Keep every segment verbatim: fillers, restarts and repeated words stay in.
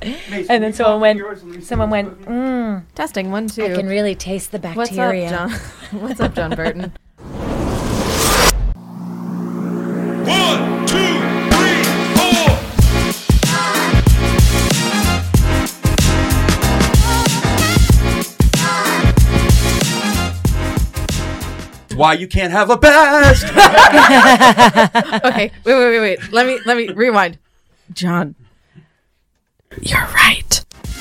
And then someone went, someone went, mmm, Testing, one, two. I can really taste the bacteria. What's up, John? What's up, John Burton? One, two, three, four. Why you can't have a best? Okay, wait, wait, wait, wait. Let me, let me rewind. John, you're right.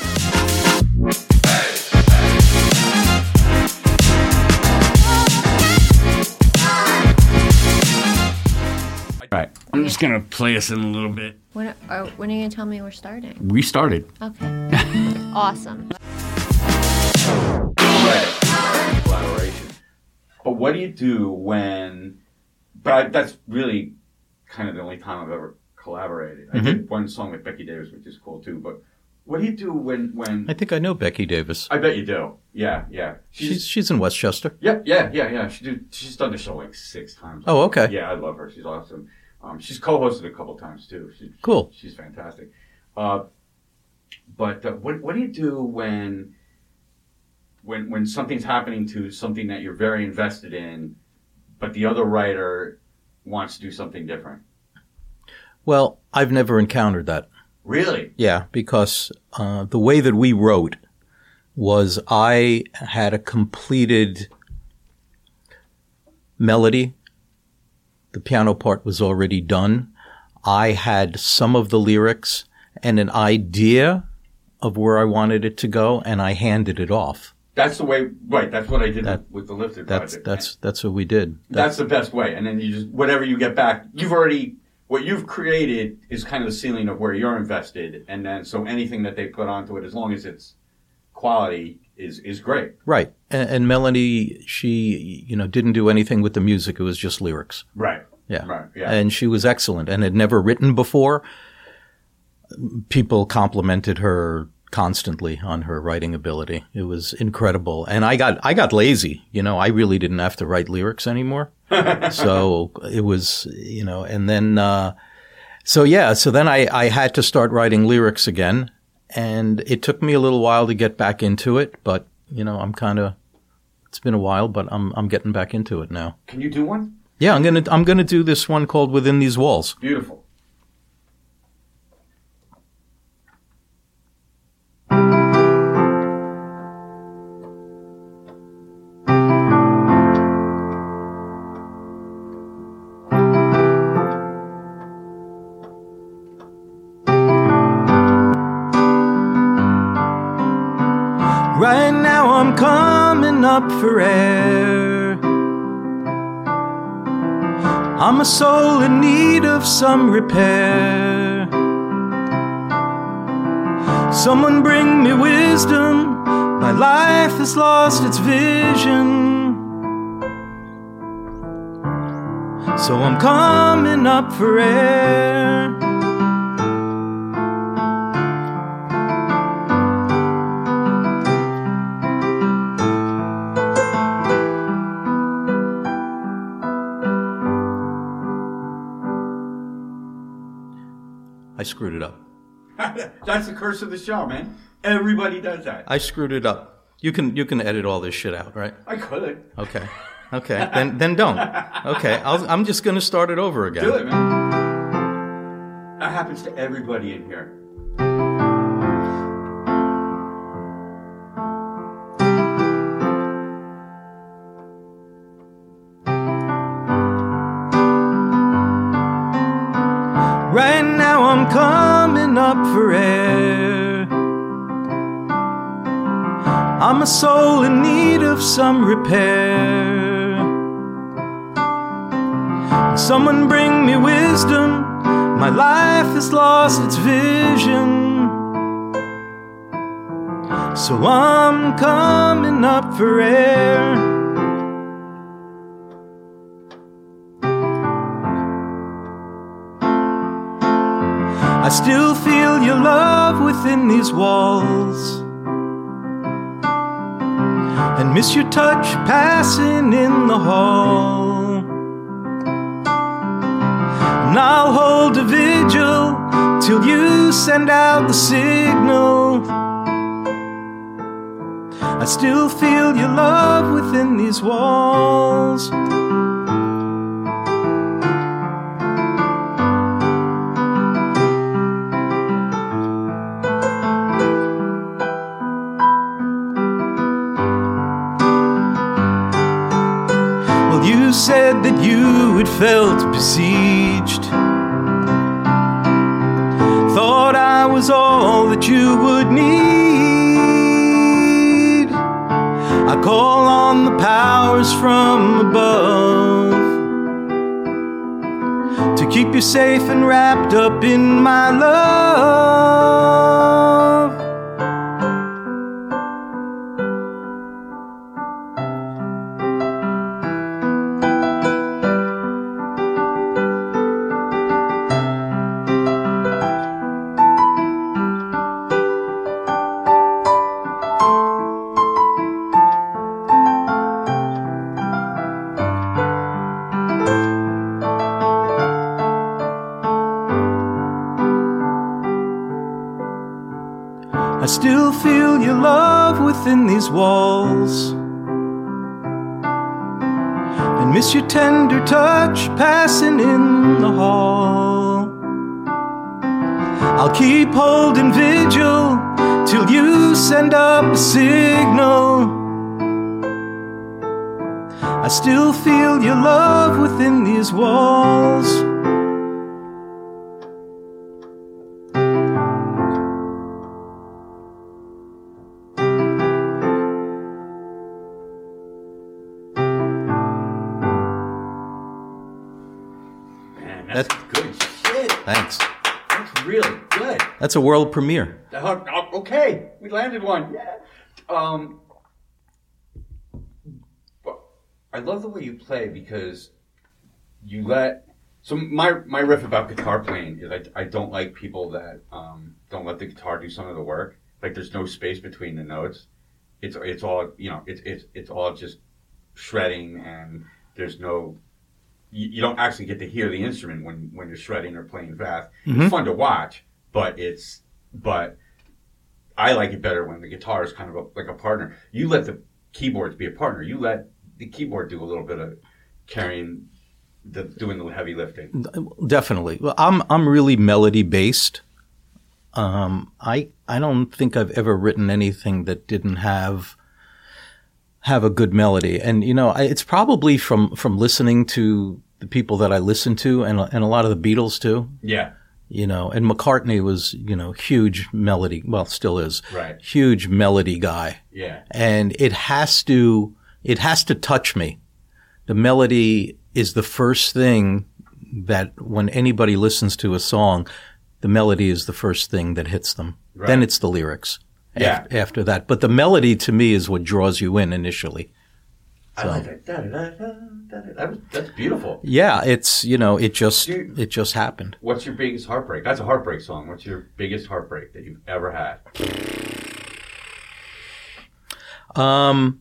All right, I'm just gonna play us in a little bit. When are, when are you going to tell me we're starting? We started. Okay. Awesome. Collaboration. But what do you do when? But I, that's really kind of the only time I've ever collaborated. I Mm-hmm. did one song with Becky Davis, which is cool too. But what do you do when? when I think I know Becky Davis. I bet you do. Yeah, yeah. She's she's in Westchester. Yeah, yeah, yeah, yeah. She did. She's done the show like six times. Oh, okay. Yeah, I love her. She's awesome. Um, she's co-hosted a couple times too. She, Cool. She's fantastic. Uh, but uh, what what do you do when when when something's happening to something that you're very invested in, but the other writer wants to do something different? Well, I've never encountered that. Really? Yeah, because uh, the way that we wrote was I had a completed melody. The piano part was already done. I had some of the lyrics and an idea of where I wanted it to go, and I handed it off. That's the way. Right. That's what I did That- with the Lifted That's project. that's that's what we did. That's the best way. And then you just, whatever you get back, you've already, what you've created is kind of the ceiling of where you're invested. And then, so anything that they put onto it, as long as it's quality, is, is great. Right. And, and Melanie, she, you know, didn't do anything with the music. It was just lyrics. Right. Yeah. Right. Yeah. And she was excellent and had never written before. People complimented her constantly on her writing ability. It was incredible. And I got, I got lazy. You know, I really didn't have to write lyrics anymore. So it was, you know, and then, uh, so yeah, so then I, I had to start writing lyrics again. And it took me a little while to get back into it, but, you know, I'm kind of, it's been a while, but I'm, I'm getting back into it now. Can you do one? Yeah, I'm going to, I'm going to do this one called Within These Walls. Beautiful. Right now I'm coming up for air. I'm a soul in need of some repair. Someone bring me wisdom. My life has lost its vision. So I'm coming up for air. I screwed it up. That's the curse of the show, man. Everybody does that. I screwed it up. You can you can edit all this shit out, right? I could. Okay. Okay. then then don't. Okay. I'll, I'm just going to start it over again. Do it, man. That happens to everybody in here. Right now I'm coming up for air. I'm a soul in need of some repair. Someone bring me wisdom. My life has lost its vision. So I'm coming up for air. I still feel your love within these walls, and miss your touch passing in the hall. And I'll hold a vigil till you send out the signal. I still feel your love within these walls. Well, you said that you had felt besieged, thought I was all that you would need. I call on the powers from above to keep you safe and wrapped up in my love. I still feel your love within these walls, and miss your tender touch passing in the hall. I'll keep holding vigil till you send up a signal. I still feel your love within these walls. That's good shit. Thanks. That's really good. That's a world premiere. Uh, okay, we landed one. Yeah. Um, I love the way you play because you let. So my my riff about guitar playing is I, I don't like people that um, don't let the guitar do some of the work. Like there's no space between the notes. It's it's all you know. It's it's it's all just shredding, and there's no. You don't actually get to hear the instrument when, when you're shredding or playing fast. Mm-hmm. It's fun to watch, but it's but I like it better when the guitar is kind of a, like a partner. You let the keyboards be a partner. You let the keyboard do a little bit of carrying, the doing the heavy lifting. Definitely. Well, I'm I'm really melody based. Um, I I don't think I've ever written anything that didn't have. have a good melody. And, you know, I, it's probably from, from listening to the people that I listen to and, and a lot of the Beatles too. Yeah. You know, and McCartney was, you know, huge melody, well, still is. Right. Huge melody guy. Yeah. And it has to, it has to touch me. The melody is the first thing that when anybody listens to a song, the melody is the first thing that hits them. Right. Then it's the lyrics. Yeah. After that. But the melody to me is what draws you in initially. So. I like that. Da, da, da, da, da, da. That's beautiful. Yeah, it's, you know, it just, Dude, it just happened. What's your biggest heartbreak? That's a heartbreak song. What's your biggest heartbreak that you've ever had? Um,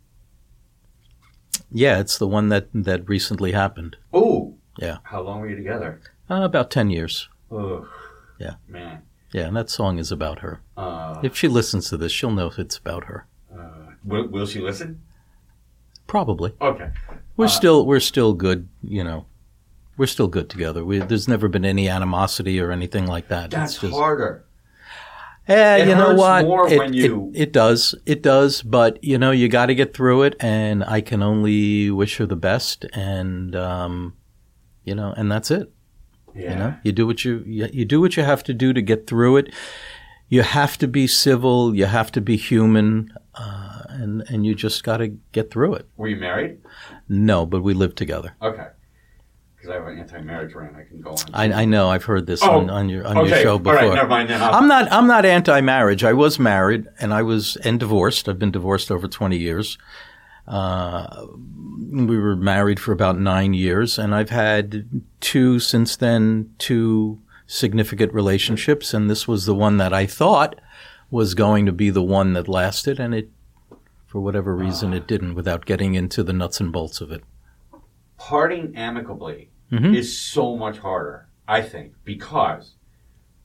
yeah, it's the one that, that recently happened. Oh. Yeah. How long were you together? Uh, about ten years. Oh. Yeah. Man. Yeah, and that song is about her. Uh, if she listens to this, she'll know it's about her. Uh, will, will she listen? Probably. Okay. We're uh, still we're still good, you know. We're still good together. We, there's never been any animosity or anything like that. That's it's just, harder. Eh, it you know hurts what? More it, when you... it, it does. It does. But, you know, you got to get through it. And I can only wish her the best. And, um, you know, and that's it. Yeah. You know, you do what you, you you do what you have to do to get through it. You have to be civil. You have to be human, uh, and and you just got to get through it. Were you married? No, but we lived together. Okay. Because I have an anti-marriage rant I can go on. I, I know. I've heard this oh, on, on your on okay. your show before. All right, never mind then. I'll... I'm not I'm not anti-marriage. I was married and I was and divorced. I've been divorced over twenty years. Uh, we were married for about nine years, and I've had two since then, two significant relationships, and this was the one that I thought was going to be the one that lasted, and it, for whatever reason, uh, it didn't, without getting into the nuts and bolts of it. Parting amicably mm-hmm. is so much harder, I think, because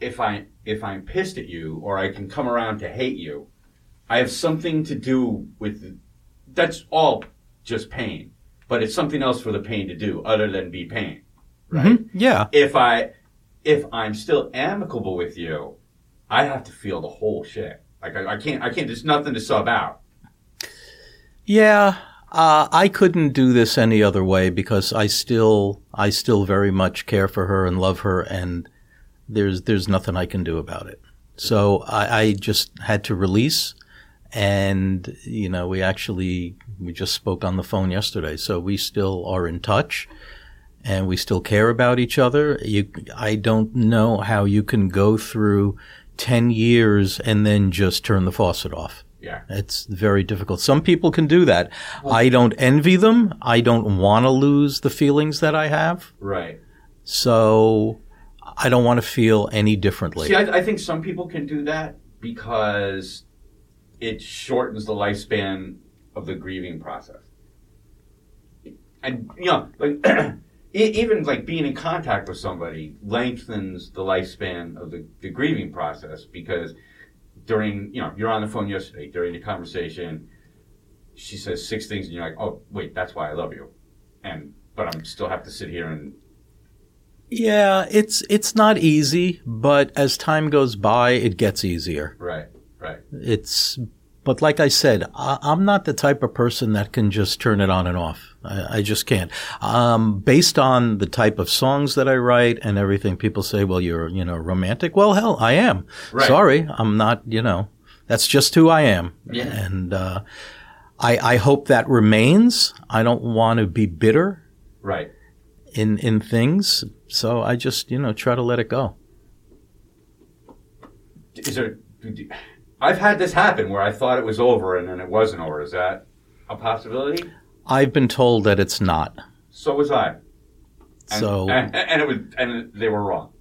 if I if I'm pissed at you, or I can come around to hate you, I have something to do with. That's all just pain, but it's something else for the pain to do other than be pain, right? Mm-hmm. Yeah. If I if I'm still amicable with you, I have to feel the whole shit. Like I, I can't I can't. There's nothing to sub out. Yeah. Uh, I couldn't do this any other way because I still, I still very much care for her and love her, and there's, there's nothing I can do about it. So I, I just had to release, and you know, we actually, we just spoke on the phone yesterday, so we still are in touch, and we still care about each other. You, I don't know how you can go through ten years and then just turn the faucet off. Yeah. It's very difficult. Some people can do that. Well, I don't envy them. I don't want to lose the feelings that I have. Right. So I don't want to feel any differently. See, I, I think some people can do that because it shortens the lifespan of the grieving process. And, you know, like, even like being in contact with somebody lengthens the lifespan of the, the grieving process because during, you know, you're on the phone yesterday, during the conversation, she says six things and you're like, oh, wait, that's why I love you. And, but I'm still have to sit here and. Yeah, it's, it's not easy, but as time goes by, it gets easier. Right, right. It's, but like I said, I, I'm not the type of person that can just turn it on and off. I, I just can't. Um, based on the type of songs that I write and everything, people say, well, you're, you know, romantic. Well, hell, I am. Right. Sorry. I'm not, you know, that's just who I am. Yeah. And, uh, I, I hope that remains. I don't want to be bitter. Right. In, in things. So I just, you know, try to let it go. Is there, I've had this happen where I thought it was over and then it wasn't over. Is that a possibility? I've been told that it's not. So was I. And, so and, and it was, and they were wrong.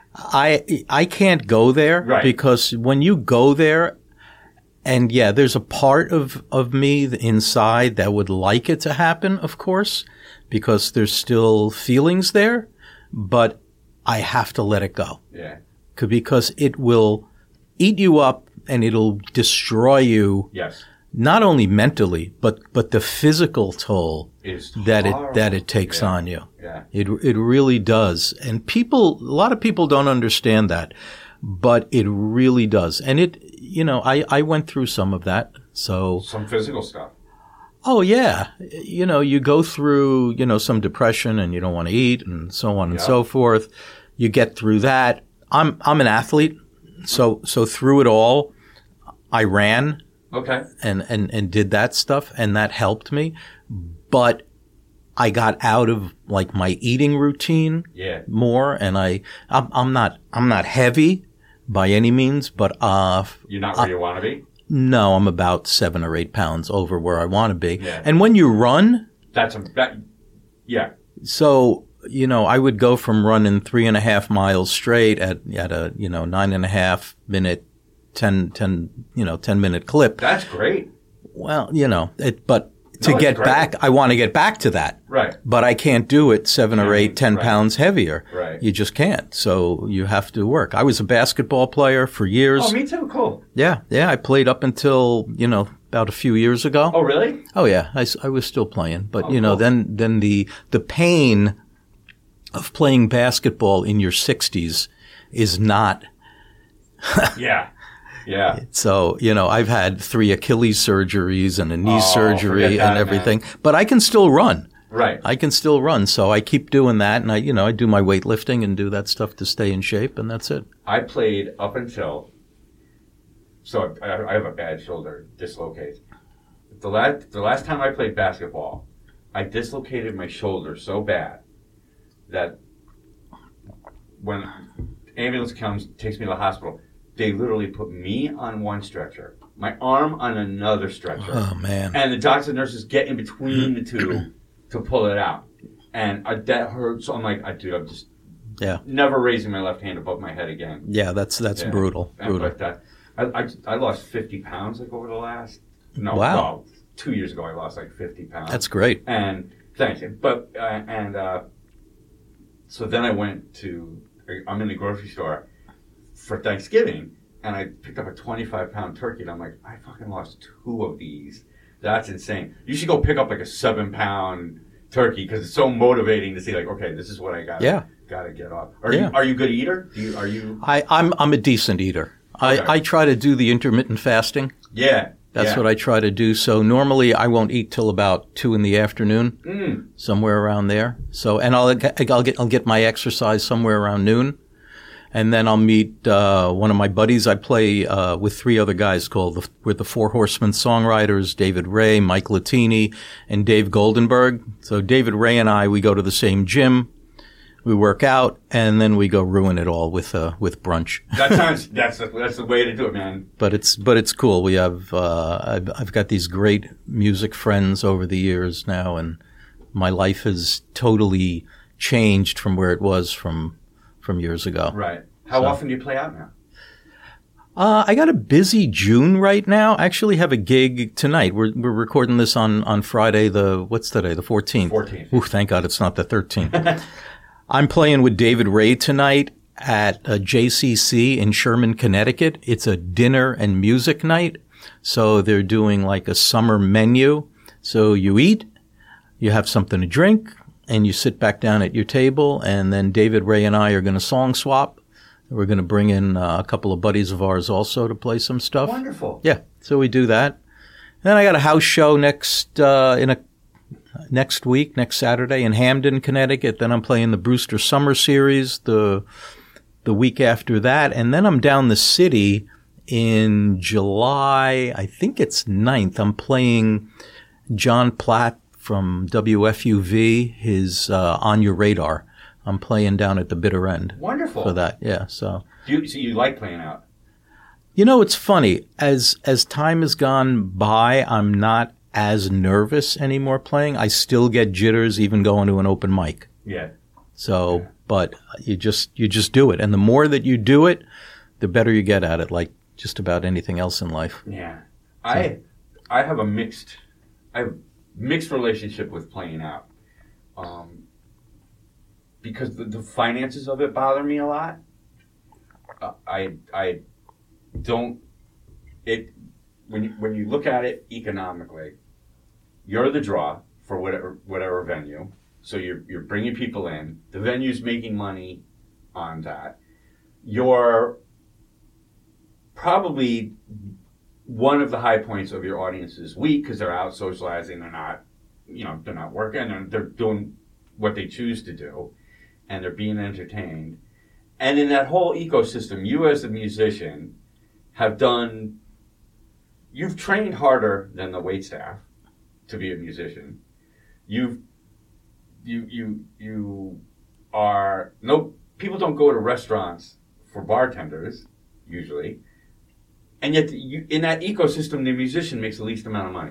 I I can't go there right. because when you go there, and yeah, there's a part of of me inside that would like it to happen, of course, because there's still feelings there, but I have to let it go. Yeah. Because it will eat you up and it'll destroy you. Yes. Not only mentally, but, but the physical toll is that it, that it takes yeah. on you. Yeah. It, it really does. And people, a lot of people don't understand that, but it really does. And it, you know, I, I went through some of that. So. Some physical stuff. Oh, yeah. You know, you go through, you know, some depression and you don't want to eat and so on and yeah. so forth. You get through that. I'm, I'm an athlete. So, so through it all, I ran. Okay. And, and, and did that stuff, and that helped me. But I got out of like my eating routine yeah. more, and I, I'm, I'm not, I'm not heavy by any means, but, uh. You're not where uh, you want to be? No, I'm about seven or eight pounds over where I want to be. Yeah. And when you run. That's a, that, yeah. So, you know, I would go from running three and a half miles straight at, at a, you know, nine and a half minute ten, ten, you know, ten minute clip. That's great. Well, you know, it, but to no, get great. back, I want to get back to that. Right. But I can't do it seven or eight, ten right. pounds heavier. Right. You just can't. So you have to work. I was a basketball player for years. Oh, me too. Cool. Yeah. Yeah. I played up until, you know, about a few years ago. Oh, really? Oh, yeah. I, I was still playing. But, oh, you know, cool. then, then the, the pain of playing basketball in your sixties is not. yeah. Yeah. So, you know, I've had three Achilles surgeries and a knee oh, surgery that, and everything, man. but I can still run. Right. I can still run. So I keep doing that. And I, you know, I do my weightlifting and do that stuff to stay in shape, and that's it. I played up until, so I, I have a bad shoulder dislocated. The last, the last time I played basketball, I dislocated my shoulder so bad that when ambulance comes, takes me to the hospital, they literally put me on one stretcher, my arm on another stretcher. Oh, man. And the doctors and nurses get in between the two to pull it out. And I, that hurt. So I'm like, I dude, I'm just yeah. never raising my left hand above my head again. Yeah, that's that's yeah. brutal. And, brutal. but uh, I, I, I lost fifty pounds like over the last, no, wow. well, two years ago I lost like fifty pounds. That's great. And thank you. But, uh, and uh, so then I went to, I'm in the grocery store. for Thanksgiving, and I picked up a twenty-five pound turkey, and I'm like, I fucking lost two of these. That's insane. You should go pick up like a seven pound turkey because it's so motivating to see like, okay, this is what I got. Yeah. Got to get off. Are Yeah. you are you a good eater? Do you are you? I, I'm I'm a decent eater. Okay. I, I try to do the intermittent fasting. Yeah. That's yeah. what I try to do. So normally I won't eat till about two in the afternoon, Mm. somewhere around there. So and I'll get, I'll get I'll get my exercise somewhere around noon, and then I'll meet uh, one of my buddies. I play uh, with three other guys called the, we're the Four Horsemen songwriters: David Ray, Mike Latini, and Dave Goldenberg. So David Ray and I, we go to the same gym. We work out, and then we go ruin it all with uh, with brunch. That sounds that's the, that's the way to do it, man. But it's but it's cool. We have uh, I've, I've got these great music friends over the years now, and my life has totally changed from where it was from from years ago. Right. How So- often do you play out now? Uh, I got a busy June right now. I actually have a gig tonight. We're we're recording this on, on Friday. The what's today? The fourteenth. fourteenth. Ooh, thank God it's not the thirteenth. I'm playing with David Ray tonight at a J C C in Sherman, Connecticut. It's a dinner and music night. So they're doing like a summer menu. So you eat, you have something to drink, and you sit back down at your table. And then David Ray and I are going to song swap. We're going to bring in uh, a couple of buddies of ours also to play some stuff. Wonderful. Yeah, so we do that. And then I got a house show next uh, in a next week, next Saturday in Hamden, Connecticut. Then I'm playing the Brewster Summer Series the the week after that, and then I'm down the city in July. I think it's ninth. I'm playing John Platt from W F U V. His uh, On Your Radar. I'm playing down at the bitter end. Wonderful. For that. Yeah. So. Do you, so you like playing out? You know, it's funny. As as time has gone by, I'm not as nervous anymore playing. I still get jitters even going to an open mic. Yeah. So, yeah. But you just you just do it, and the more that you do it, the better you get at it. Like just about anything else in life. Yeah. So. I I have a mixed I have mixed relationship with playing out, um, because the, the finances of it bother me a lot. Uh, I I don't it when you, when you look at it economically, you're the draw for whatever whatever venue. So you're you're bringing people in. The venue's making money on that. You're probably one of the high points of your audience's week because they're out socializing. They're not, you know, they're not working. They're, they're doing what they choose to do, and they're being entertained. And in that whole ecosystem, you as a musician have done. You've trained harder than the waitstaff to be a musician. You've You you you are no people don't go to restaurants for bartenders usually, and yet you, in that ecosystem, the musician makes the least amount of money.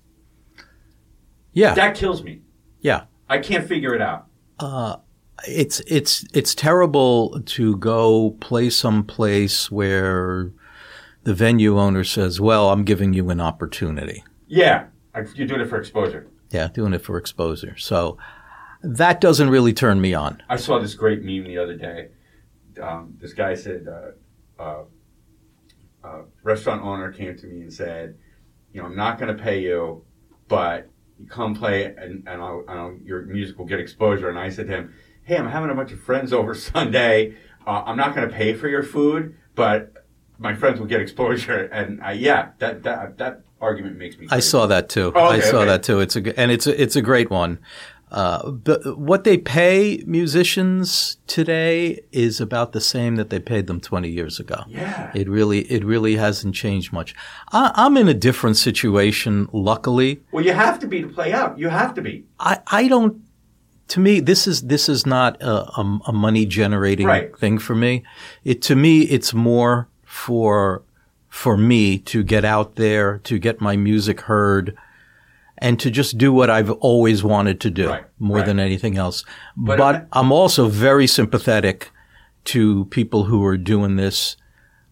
Yeah, that kills me. Yeah, I can't figure it out. Uh, it's it's it's terrible to go play someplace where the venue owner says, "Well, I'm giving you an opportunity." Yeah, you're doing it for exposure. Yeah, doing it for exposure. So. That doesn't really turn me on. I saw this great meme the other day. Um, this guy said, uh, uh, uh, restaurant owner came to me and said, you know, I'm not going to pay you, but you come play and, and I'll, I'll, your music will get exposure. And I said to him, hey, I'm having a bunch of friends over Sunday. Uh, I'm not going to pay for your food, but my friends will get exposure. And I, yeah, that, that, that argument makes me crazy. I saw that too. Oh, okay, I saw okay. that too. It's a, and it's a, it's a great one. Uh, but what they pay musicians today is about the same that they paid them twenty years ago. Yeah. It really, it really hasn't changed much. I, I'm in a different situation, luckily. Well, you have to be to play out. You have to be. I, I don't, to me, this is, this is not a, a, a money generating right. thing for me. It, to me, it's more for, for me to get out there, to get my music heard, and to just do what I've always wanted to do, right, more right. than anything else. But, but uh, I'm also very sympathetic to people who are doing this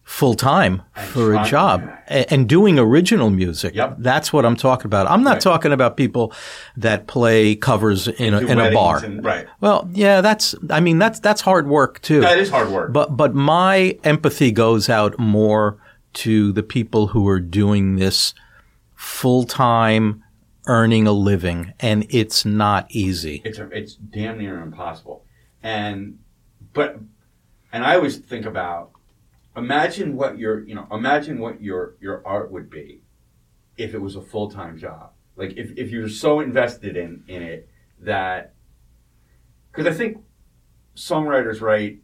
full time for a trying- job and, and doing original music. Yep. That's what I'm talking about. I'm not Right. talking about people that play covers in a, Do in a weddings bar. and- right. Well, yeah, that's, I mean, that's, that's hard work too. That is hard work. But, but my empathy goes out more to the people who are doing this full time, earning a living, and it's not easy. It's a, it's damn near impossible. And but and I always think about imagine what your you know imagine what your your art would be if it was a full time job. Like if, if you're so invested in in it that because I think songwriters write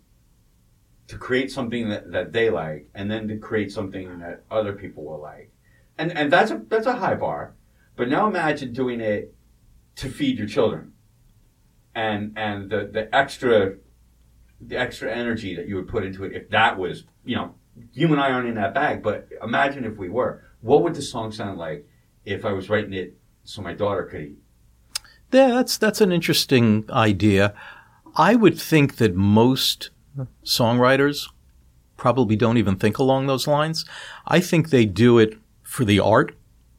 to create something that, that they like and then to create something that other people will like. And and that's a that's a high bar. But now imagine doing it to feed your children. And and the, the extra the extra energy that you would put into it if that was, you know, you and I aren't in that bag, but imagine if we were. What would the song sound like if I was writing it so my daughter could eat? Yeah, that's that's an interesting idea. I would think that most songwriters probably don't even think along those lines. I think they do it for the art,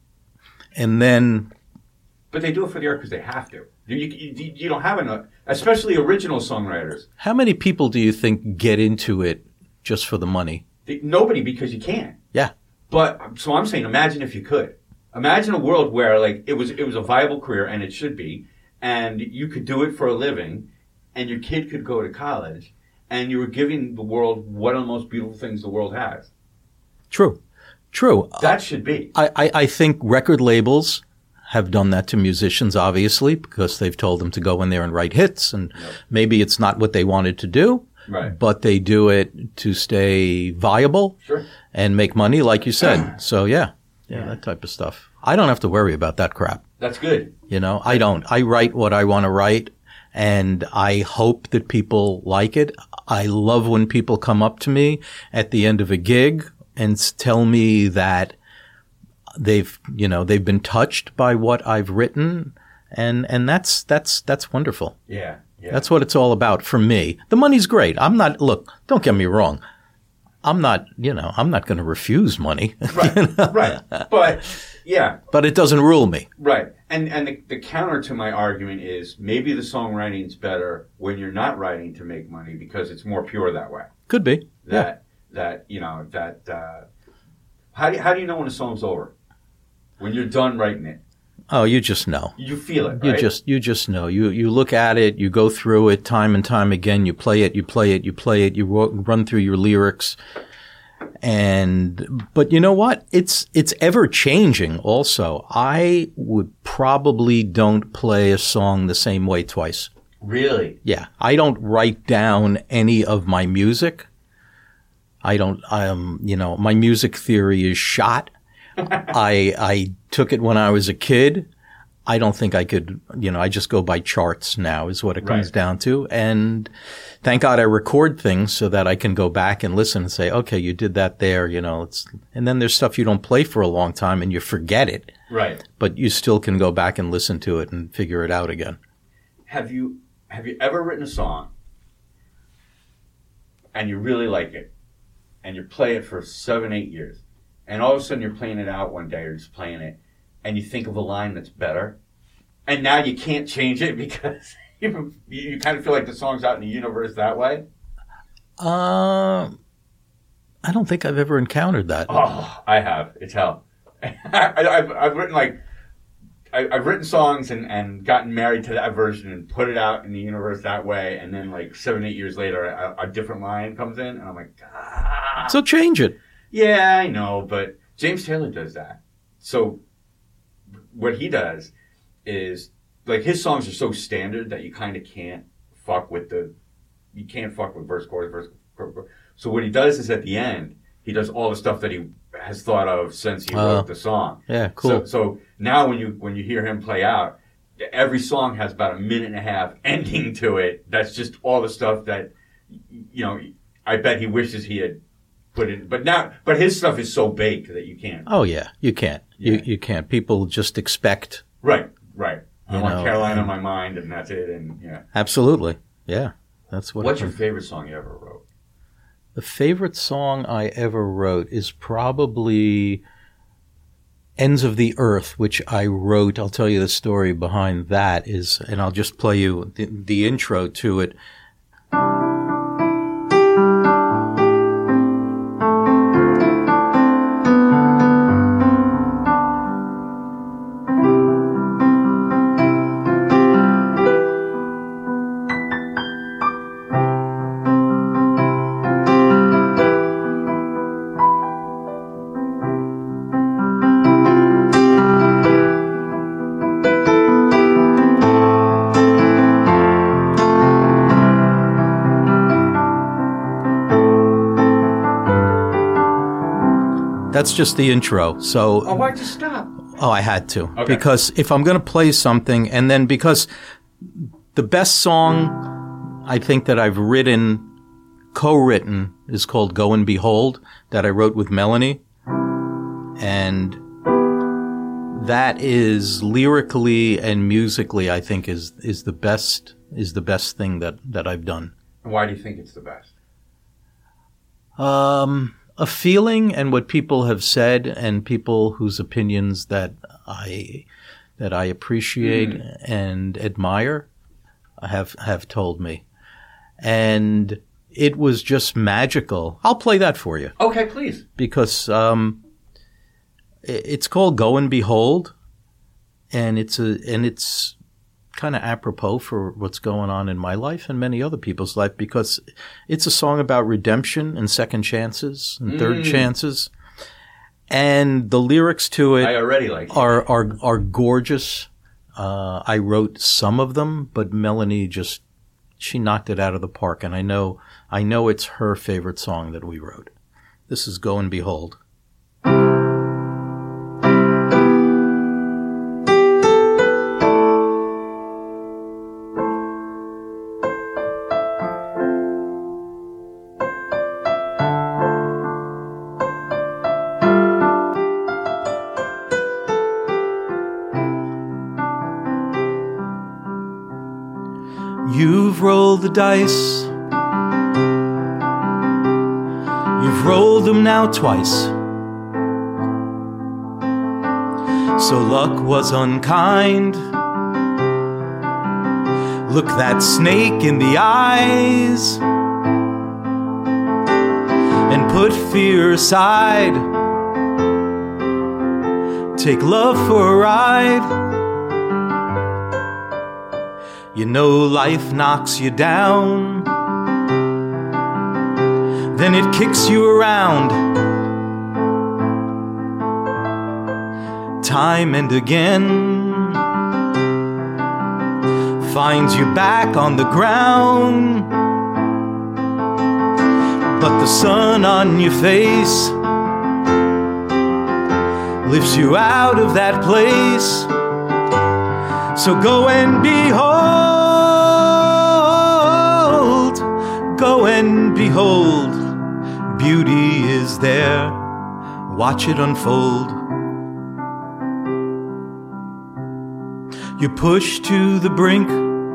and then. But they do it for the art because they have to. You, you, you don't have enough, especially original songwriters. How many people do you think get into it just for the money? Nobody, because you can't. Yeah. But so I'm saying, imagine if you could. Imagine a world where like it was it was a viable career, and it should be, and you could do it for a living, and your kid could go to college, and you were giving the world one of the most beautiful things the world has. True. True. That should be. I, I, I think record labels have done that to musicians, obviously, because they've told them to go in there and write hits, and Yep. maybe it's not what they wanted to do, Right. but they do it to stay viable Sure. and make money, like you said. So, yeah, yeah, that type of stuff. I don't have to worry about that crap. That's good. You know, I don't. I write what I want to write, and I hope that people like it. I love when people come up to me at the end of a gig and s- tell me that they've, you know, they've been touched by what I've written, and and that's that's that's wonderful. Yeah. Yeah. That's what it's all about for me. The money's great. I'm not. Look, don't get me wrong. I'm not. You know, I'm not going to refuse money. right. Right. But yeah. But it doesn't rule me. Right. And and the, the counter to my argument is maybe the songwriting's better when you're not writing to make money because it's more pure that way. Could be. That that you know that uh, how do you, how do you know when a song's over? When you're done writing it, Oh, you just know. you feel it. You Right? just you just know. You you look at it, you go through it time and time again. You play it, you play it, you play it. You ro- run through your lyrics, and but you know what? It's it's ever changing. Also, I would probably don't play a song the same way twice. really. Yeah, I don't write down any of my music. I don't. Um, you know, my music theory is shot. I I took it when I was a kid. I don't think I could, you know, I just go by charts now is what it comes Right. down to. And thank God I record things so that I can go back and listen and say, okay, you did that there, you know, it's, and then there's stuff you don't play for a long time and you forget it, Right. but you still can go back and listen to it and figure it out again. Have you have you ever written a song and you really like it and you play it for seven, eight years and all of a sudden you're playing it out one day or just playing it and you think of a line that's better and now you can't change it because you, you kind of feel like the song's out in the universe that way? Uh, I don't think I've ever encountered that. Oh, I have. It's hell. I, I've, I've written like I, I've written songs and, and gotten married to that version and put it out in the universe that way, and then like seven, eight years later, a, a different line comes in, and I'm like, ah. So change it. Yeah, I know, but James Taylor does that. So what he does is like his songs are so standard that you kind of can't fuck with the you can't fuck with verse chorus verse chorus. So what he does is at the end he does all the stuff that he has thought of since he Uh, wrote the song. Yeah, cool. So, so now when you when you hear him play out, every song has about a minute and a half ending to it. That's just all the stuff that you know. I bet he wishes he had put in, but now, but his stuff is so baked that you can't. Oh yeah, you can't. Yeah. You you can't. People just expect. Right, right. I You want know, Carolina and- on my mind, and that's it. And yeah. Absolutely. Yeah, that's what. What's it- your favorite song you ever wrote? The favorite song I ever wrote is probably Ends of the Earth, which I wrote. I'll tell you the story behind that is, and I'll just play you the, the intro to it. That's just the intro. So, Oh, why'd you stop? oh, I had to. Okay. Because if I'm going to play something, and then because the best song I think that I've written, co-written, is called Go and Behold, that I wrote with Melanie. And that is lyrically and musically, I think, is is the best is the best thing that, that I've done. Why do you think it's the best? Um, a feeling and what people have said and people whose opinions that I that I appreciate mm. and admire have have told me. And it was just magical. I'll play that for you. Okay, please. Because um, it's called Go and Behold, and it's a and it's kind of apropos for what's going on in my life and many other people's life, because it's a song about redemption and second chances and third mm. chances. And the lyrics to it I already like are, are, are gorgeous. Uh, I wrote some of them, but Melanie just, she knocked it out of the park. And I know, I know it's her favorite song that we wrote. This is Go and Behold. You've rolled the dice. You've rolled them now twice. So luck was unkind. Look that snake in the eyes and put fear aside. Take love for a ride. You know life knocks you down, then it kicks you around, time and again, finds you back on the ground. But the sun on your face lifts you out of that place. So go and behold, go and behold, beauty is there, watch it unfold. You push to the brink,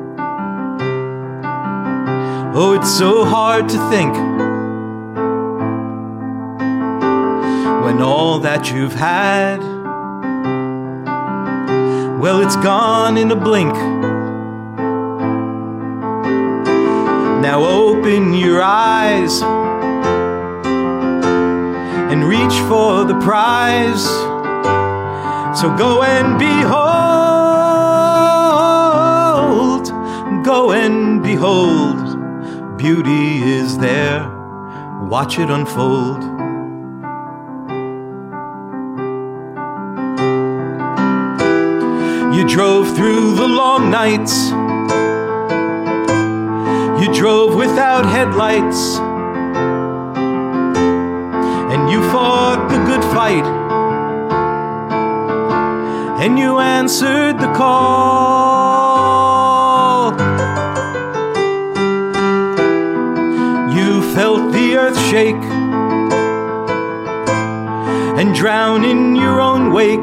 oh, it's so hard to think, when all that you've had, well, it's gone in a blink. Now open your eyes and reach for the prize. So go and behold, go and behold, beauty is there, watch it unfold. You drove through the long nights. You drove without headlights. And you fought the good fight. And you answered the call. You felt the earth shake and drown in your own wake.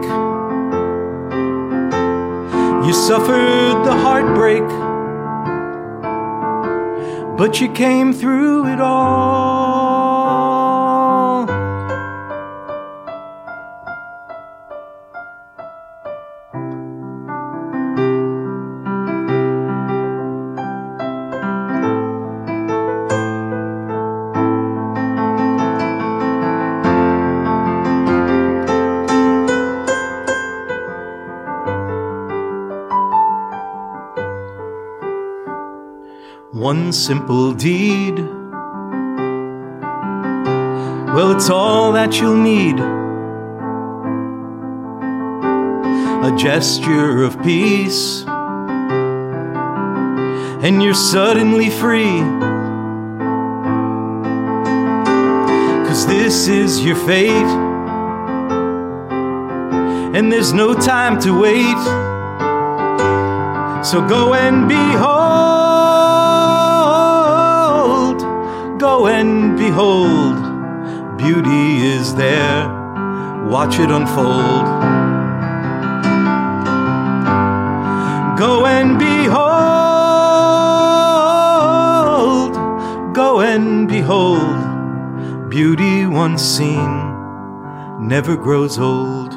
You suffered the heartbreak, but you came through it all. one simple deed. Well, it's all that you'll need. A gesture of peace, and you're suddenly free. 'Cause this is your fate, and there's no time to wait. So go and behold, go and behold. Beauty is there, watch it unfold. Go and behold, go and behold. Beauty once seen never grows old.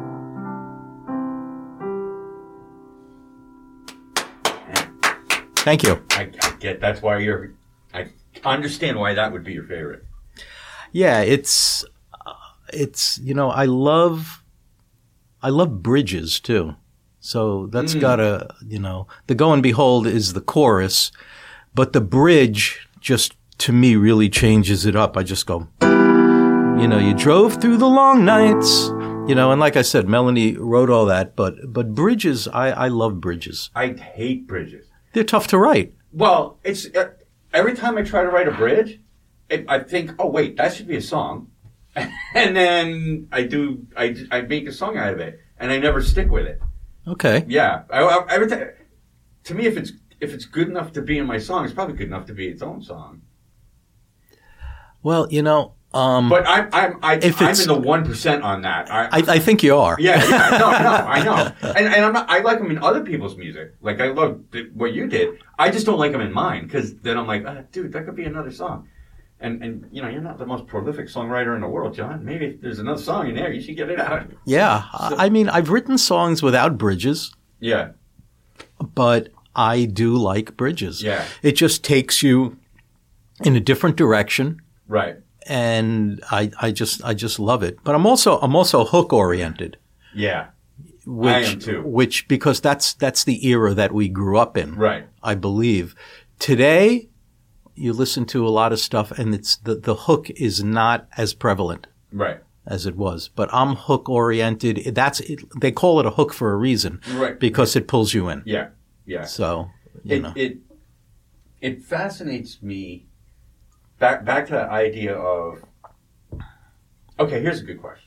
Thank you. I, I get that's why you're. I understand why that would be your favorite. Yeah, it's uh, it's you know I love I love bridges too. So that's mm. got a you know the Go and Behold is the chorus, but the bridge just to me really changes it up. I just go, you know, you drove through the long nights, you know, and like I said, Melanie wrote all that, but but bridges, I I love bridges. I hate bridges. They're tough to write. Well, it's uh, every time I try to write a bridge, it, I think, oh wait, that should be a song, and then I do, I, I make a song out of it, and I never stick with it. Okay. Yeah, I, I, every time, to me, if it's if it's good enough to be in my song, it's probably good enough to be its own song. Well, you know. Um, but I'm I'm I, I'm in the one percent on that. I, I I think you are. Yeah, yeah, no, no, I know, and and I'm not, I like them in other people's music. Like I love what you did. I just don't like them in mine because then I'm like, oh, dude, that could be another song. And and you know, you're not the most prolific songwriter in the world, John. Maybe if there's another song in there, you should get it out. Yeah, so, I mean, I've written songs without bridges. Yeah, but I do like bridges. Yeah, it just takes you in a different direction. Right. And I, I just, I just love it. But I'm also, I'm also hook oriented. Yeah, which, I am too. Which, because that's, that's the era that we grew up in. Right. I believe. Today, you listen to a lot of stuff and it's, the, the hook is not as prevalent. Right. As it was. But I'm hook oriented. That's, it, they call it a hook for a reason. Right. Because it pulls you in. Yeah. Yeah. So, you it, know. It, it fascinates me. Back back to the idea of, okay, here's a good question.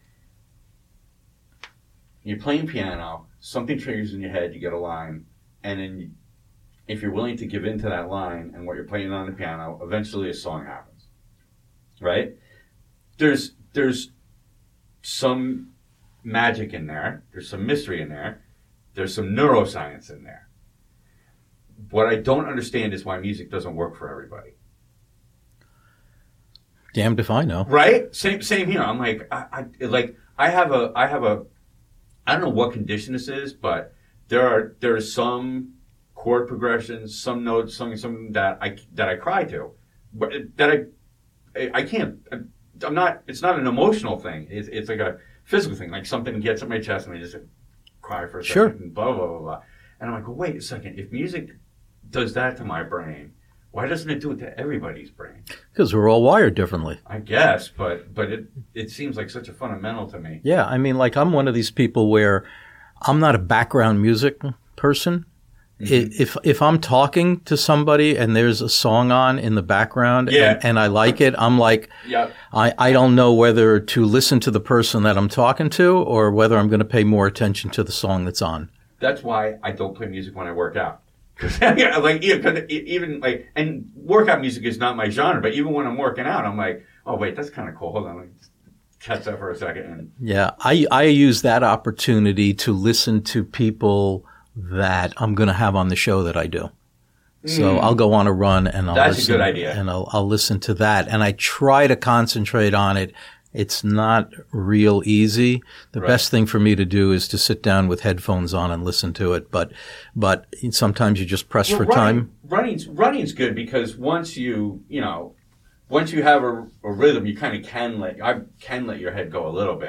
You're playing piano, something triggers in your head, you get a line, and then you, if you're willing to give in to that line and what you're playing on the piano, eventually a song happens, right? There's there's some magic in there, there's some mystery in there, there's some neuroscience in there. What I don't understand is why music doesn't work for everybody. Damned if I know. Right? Same, same here. I'm like, I, I, like, I have a, I have a, I don't know what condition this is, but there are, there are some chord progressions, some notes, some, some that I, that I cry to, but that I, I can't, I'm not, it's not an emotional thing. It's, it's like a physical thing, like something gets at my chest and I just cry for a second sure. and blah, blah, blah, blah. And I'm like, well, wait a second. If music does that to my brain, why doesn't it do it to everybody's brain? Because we're all wired differently. I guess, but but it it seems like such a fundamental to me. Yeah, I mean, like I'm one of these people where I'm not a background music person. Mm-hmm. If if I'm talking to somebody and there's a song on in the background yeah. and, and I like it, I'm like, yep. I, I don't know whether to listen to the person that I'm talking to or whether I'm going to pay more attention to the song that's on. That's why I don't play music when I work out. yeah, like even like, and workout music is not my genre, but even when I'm working out, I'm like, oh wait, that's kind of cool. Hold on, let me just catch up for a second. And yeah, I I use that opportunity to listen to people that I'm going to have on the show that I do. So mm. I'll go on a run and I'll that's listen, a good idea, and I'll I'll listen to that, and I try to concentrate on it. It's not real easy. The right. best thing for me to do is to sit down with headphones on and listen to it. But, but sometimes you just press well, for running, time. Running's, running's good because once you, you know, once you have a, a rhythm, you kind of can let, I can let your head go a little bit.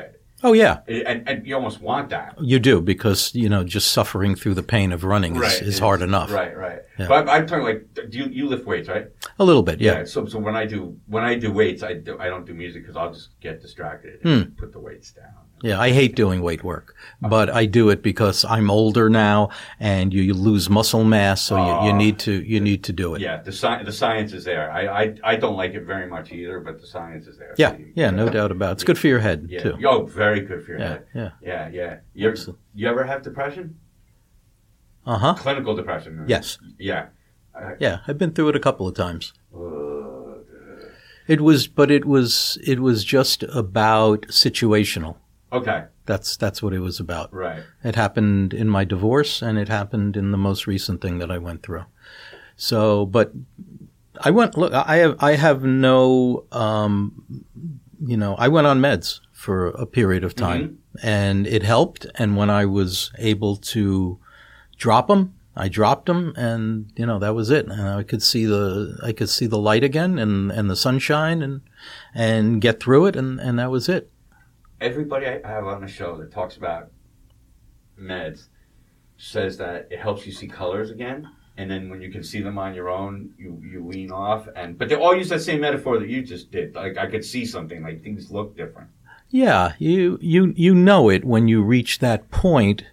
Oh, yeah. And, and you almost want that. You do, because, you know, just suffering through the pain of running is, Right. is hard enough. Right, right. Yeah. But I'm talking like, do you, you lift weights, right? A little bit, yeah. So, so when I do when I do weights, I do, I don't do music because I'll just get distracted and Hmm. put the weights down. Yeah, I hate doing weight work, but I do it because I'm older now, and you, you lose muscle mass, so you, you need to you need to do it. Yeah, the sci- the science is there. I, I I don't like it very much either, but the science is there. Yeah, So you- yeah, no doubt about it. It's good for your head Yeah. too. Oh, very good for your Yeah, head. yeah. Yeah, yeah. You ever, Absolutely. you ever have depression? Uh huh. Clinical depression? Yes. Yeah. Uh, Yeah, I've been through it a couple of times. uh, It was, but it was it was just about situational. okay. That's that's what it was about. Right. It happened in my divorce, and it happened in the most recent thing that I went through. So, but I went. Look, I have I have no, um, you know, I went on meds for a period of time, Mm-hmm. and it helped. And when I was able to drop them, I dropped them, and you know that was it. And I could see the I could see the light again, and, and the sunshine, and and get through it, and, and that was it. Everybody I have on the show that talks about meds says that it helps you see colors again, and then when you can see them on your own, you, you wean off. And but they all use that same metaphor that you just did. Like I could see something, like things look different. Yeah, you you you know it when you reach that point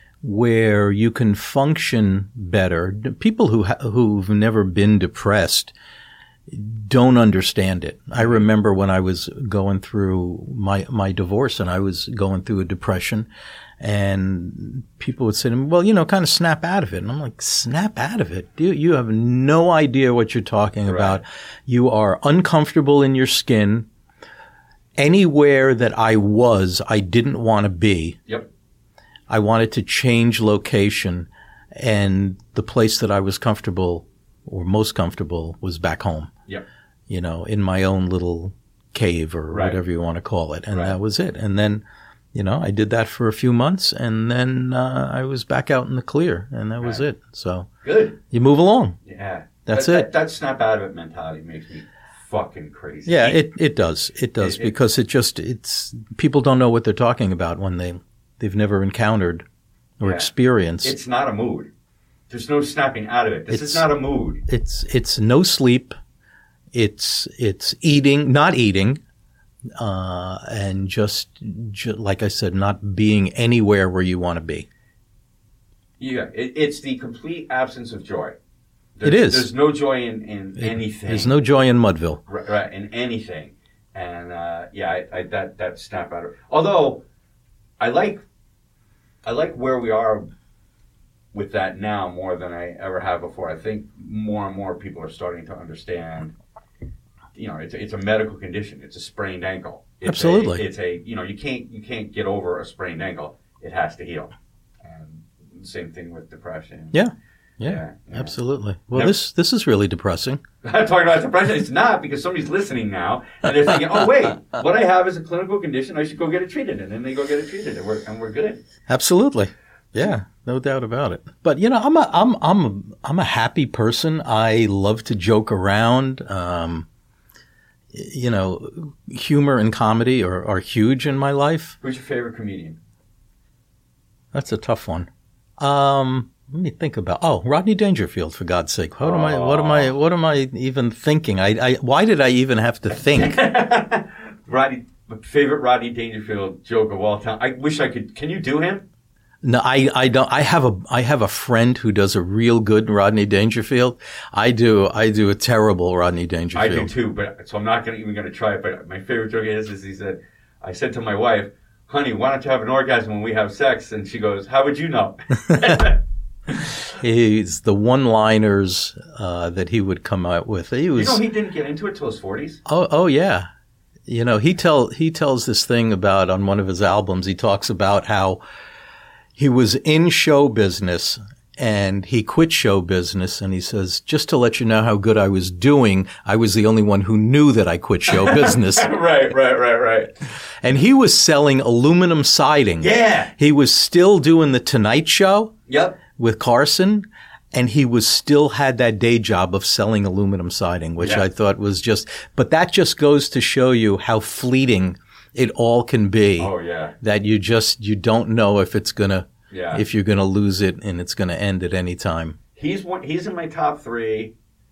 where you can function better. People who ha- who've never been depressed don't understand it. I remember when I was going through my my divorce, and I was going through a depression, and people would say to me, "Well, you know, kind of snap out of it." And I'm like, "Snap out of it? You you have no idea what you're talking about. You are uncomfortable in your skin. Anywhere that I was, I didn't want to be. Yep. I wanted to change location, and the place that I was comfortable or most comfortable was back home. Yep. You know, in my own little cave or Right. whatever you want to call it. And Right. that was it. And then, you know, I did that for a few months, and then uh, I was back out in the clear, and that was Right. it. So Good. you move along. Yeah. That's that, it. That, that snap out of it mentality makes me fucking crazy. Yeah, it, it does. It does It- it- because it just, it's, people don't know what they're talking about when they, they've never encountered or Yeah. experienced. It's not a mood. There's no snapping out of it. This It's- is not a mood. It's it's no sleep. It's it's eating, not eating, uh, and just, ju- like I said, not being anywhere where you want to be. Yeah, it, it's the complete absence of joy. It There's, is. There's no joy in, in anything. There's no joy in Mudville. Right, right, in anything. And uh, yeah, I, I, that that snap out of it. Although I like I like where we are with that now more than I ever have before. I think more and more people are starting to understand. You know, it's a, it's a medical condition. It's a sprained ankle. It's Absolutely. A, it's a you know you can't you can't get over a sprained ankle. It has to heal. And same thing with depression. Yeah. Yeah, Yeah, yeah. absolutely. Well, Never- this this is really depressing. I'm talking about depression. It's not, because somebody's listening now and they're thinking, "Oh wait, what I have is a clinical condition. I should go get it treated." And then they go get it treated, and we're and we're good. Absolutely. Yeah, no doubt about it. But you know, I'm a I'm I'm a, I'm a happy person. I love to joke around. Um, you know, humor and comedy are, are huge in my life. Who's your favorite comedian? That's a tough one. Um, let me think about. Oh, Rodney Dangerfield, for God's sake! What am I? What am I? What am I even thinking? I, I why did I even have to think? Rodney, my favorite Rodney Dangerfield joke of all time. I wish I could. Can you do him? No, I, I don't. I have a I have a friend who does a real good Rodney Dangerfield. I do I do a terrible Rodney I Dangerfield. do too, but so I'm not gonna even gonna try it. But my favorite joke is, is he said, I said to my wife, "Honey, why don't you have an orgasm when we have sex?" And she goes, "How would you know?" He's the one-liners uh, that he would come out with. He You was know, he didn't get into it till his forties. oh oh yeah, you know he tell he tells this thing about on one of his albums. He talks about how he was in show business and he quit show business, and he says, "Just to let you know how good I was doing, I was the only one who knew that I quit show business." Right, right, right, right. And he was selling aluminum siding. Yeah. He was still doing the Tonight Show Yep. with Carson, and he was still had that day job of selling aluminum siding, which Yeah. I thought was just, but that just goes to show you how fleeting it all can be. Oh yeah. That you just you don't know if it's gonna Yeah. if you're gonna lose it and it's gonna end at any time. He's one. He's in my top three.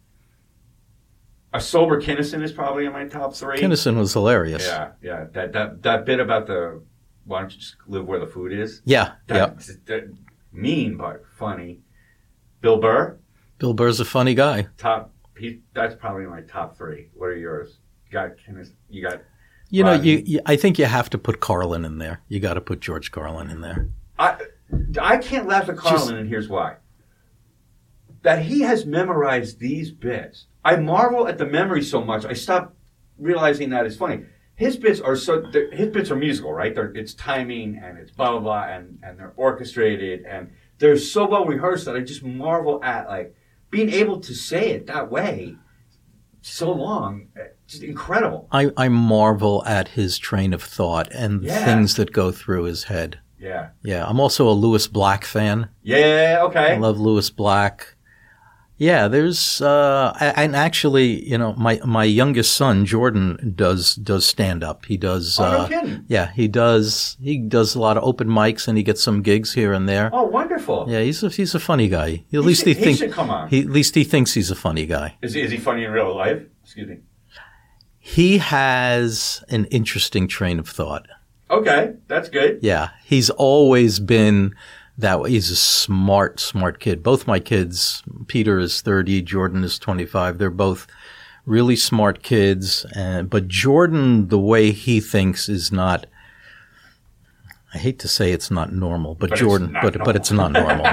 A sober Kinnison is probably in my top three. Kinnison was hilarious. Yeah, yeah. That that that bit about the why don't you just live where the food is? Yeah, That, yeah. that- mean but funny. Bill Burr, Bill Burr's a funny guy. top. He that's probably my top three. What are yours? You got Kinnison. You got. You know, Rodney. you, you I think you have to put Carlin in there. You got to put George Carlin in there. I I can't laugh at Carlin, and here's why. That he has memorized these bits. I marvel at the memory so much. I stopped realizing that it's funny. His bits are so. His bits are musical, right? They're, it's timing and it's blah blah blah, and and they're orchestrated and they're so well rehearsed that I just marvel at like being able to say it that way so long. Just incredible. I, I marvel at his train of thought and the Yeah. things that go through his head. Yeah. Yeah, I'm also a Lewis Black fan. Yeah. Okay. I love Lewis Black. Yeah, there's uh, and actually, you know, my my youngest son Jordan does does stand up. He does. Oh, no uh, kidding. Yeah, he does. He does a lot of open mics and he gets some gigs here and there. Oh, wonderful. Yeah, he's a, he's a funny guy. At He least should- he he thinks should come on. He, at least he thinks he's a funny guy. Is he, is he funny in real life? Excuse me. He has an interesting train of thought. Okay, that's good. Yeah, he's always been that way. He's a smart, smart kid. Both my kids, Peter is thirty, Jordan is twenty-five. They're both really smart kids. And, but Jordan, the way he thinks is not, I hate to say it's not normal, but, But it's Jordan, not but, normal. but it's not normal.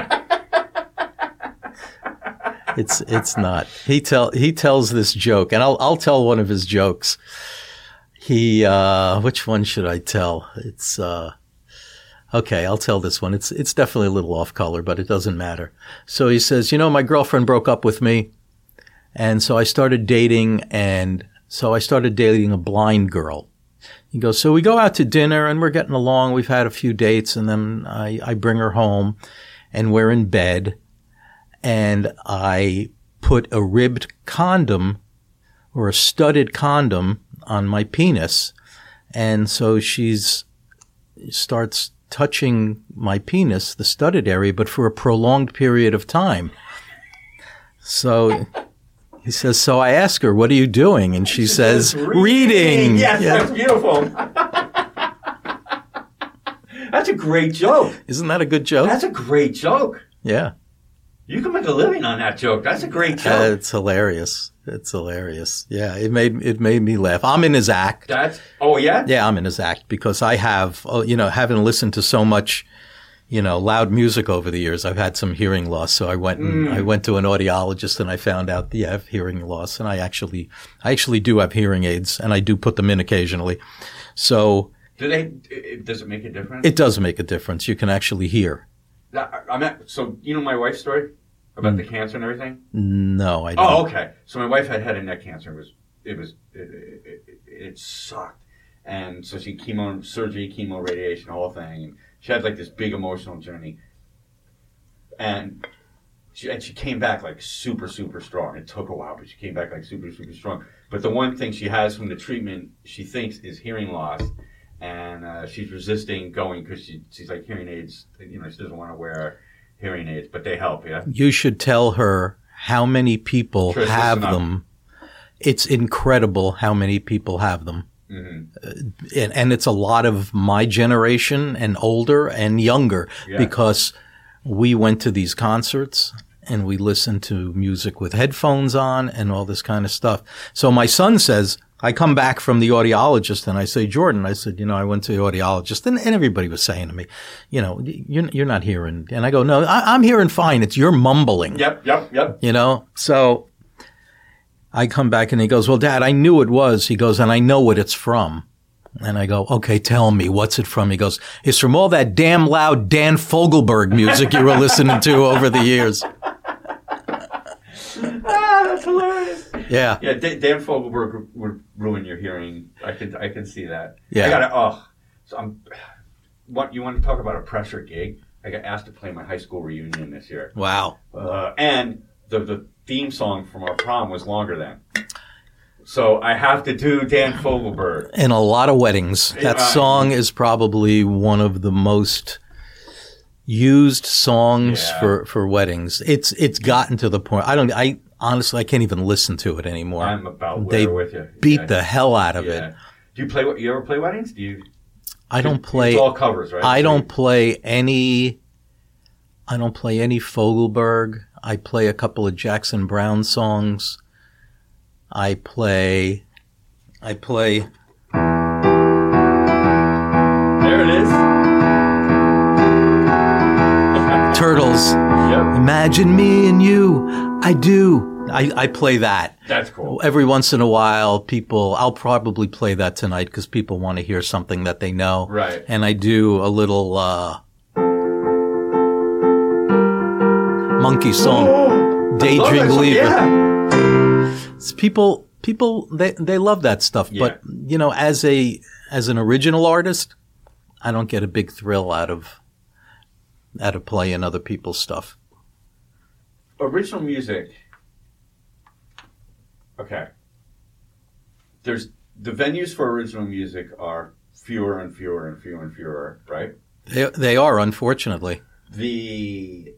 It's, it's not. He tell, he tells this joke and I'll, I'll tell one of his jokes. He, uh, which one should I tell? It's, uh, okay, I'll tell this one. It's, it's definitely a little off color, but it doesn't matter. So he says, you know, my girlfriend broke up with me. And so I started dating and so I started dating a blind girl. He goes, so we go out to dinner and we're getting along. We've had a few dates and then I, I bring her home and we're in bed and I put a ribbed condom or a studded condom on my penis. And so she's starts touching my penis, the studded area, but for a prolonged period of time. So he says, so I ask her, what are you doing? And she says, reading. Yes, Yeah. that's beautiful. That's a great joke. Isn't that a good joke? That's a great joke. Yeah. You can make a living on that joke. That's a great Uh, joke. it's hilarious. It's hilarious. Yeah, it made it made me laugh. I'm in his act. That's, oh yeah? Yeah, I'm in his act because I have, oh, you know, having listened to so much, you know, loud music over the years, I've had some hearing loss. So I went and I went to an audiologist and I found out, yeah, I have hearing loss, and I actually, I actually do have hearing aids, and I do put them in occasionally. So Do they, it, does it make a difference? it does make a difference. You can actually hear. That- I'm at, so, you know my wife's story about the cancer and everything? No, I don't. Oh, okay. So my wife had head and neck cancer. It was, it was, it, it, it, it sucked. And so she chemo, surgery, chemo, radiation, the whole thing. And she had like this big emotional journey. And she, and she came back like super, super strong. It took a while, but she came back like super, super strong. But the one thing she has from the treatment, she thinks, is hearing loss. And uh, she's resisting going because she, she's like, hearing aids, you know, she doesn't want to wear hearing aids, but they help, yeah? You should tell her how many people Tris, have listen up. them. It's incredible how many people have them. Mm-hmm. Uh, and, and it's a lot of my generation and older and younger Yeah. because we went to these concerts and we listened to music with headphones on and all this kind of stuff. So my son says, I come back from the audiologist and I say, Jordan, I said, you know, I went to the audiologist and, and everybody was saying to me, you know, you're, you're not hearing. And I go, no, I, I'm hearing fine. It's you're mumbling. Yep, yep, yep. You know, so I come back and he goes, well, Dad, I knew it was. He goes, and I know what it's from. And I go, okay, tell me, what's it from? He goes, it's from all that damn loud Dan Fogelberg music you were listening to over the years. Ah, that's hilarious. Yeah. Yeah, D- Dan Fogelberg would ruin your hearing. I can I can see that. Yeah. I got to, oh. So I'm, what, you want to talk about a pressure gig? I got asked to play my high school reunion this year. Wow. Uh, and the, the theme song from our prom was Longer Than. So I have to do Dan Fogelberg. In a lot of weddings. That Uh, song is probably one of the most used songs Yeah. for, for weddings. It's it's gotten to the point. I don't. I honestly I can't even listen to it anymore. I'm about they there with you. beat Yeah. the hell out of Yeah. it. Do you play? You ever play weddings? Do you? I don't play. It's all covers, right? I don't play any. I don't play any Fogelberg. I play a couple of Jackson Browne songs. I play. I play. There it is. Turtles. Yep. Imagine me and you. I do. I, I play that. That's cool. Every once in a while, people, I'll probably play that tonight because people want to hear something that they know. Right. And I do a little, uh, monkey song. Oh, Daydream Believer. Yeah. It's people, people, they, they love that stuff. Yeah. But, you know, as a, as an original artist, I don't get a big thrill out of, out of playing other people's stuff. Original music. Okay. There's the venues for original music are fewer and fewer and fewer and fewer, right? They, they are, unfortunately. The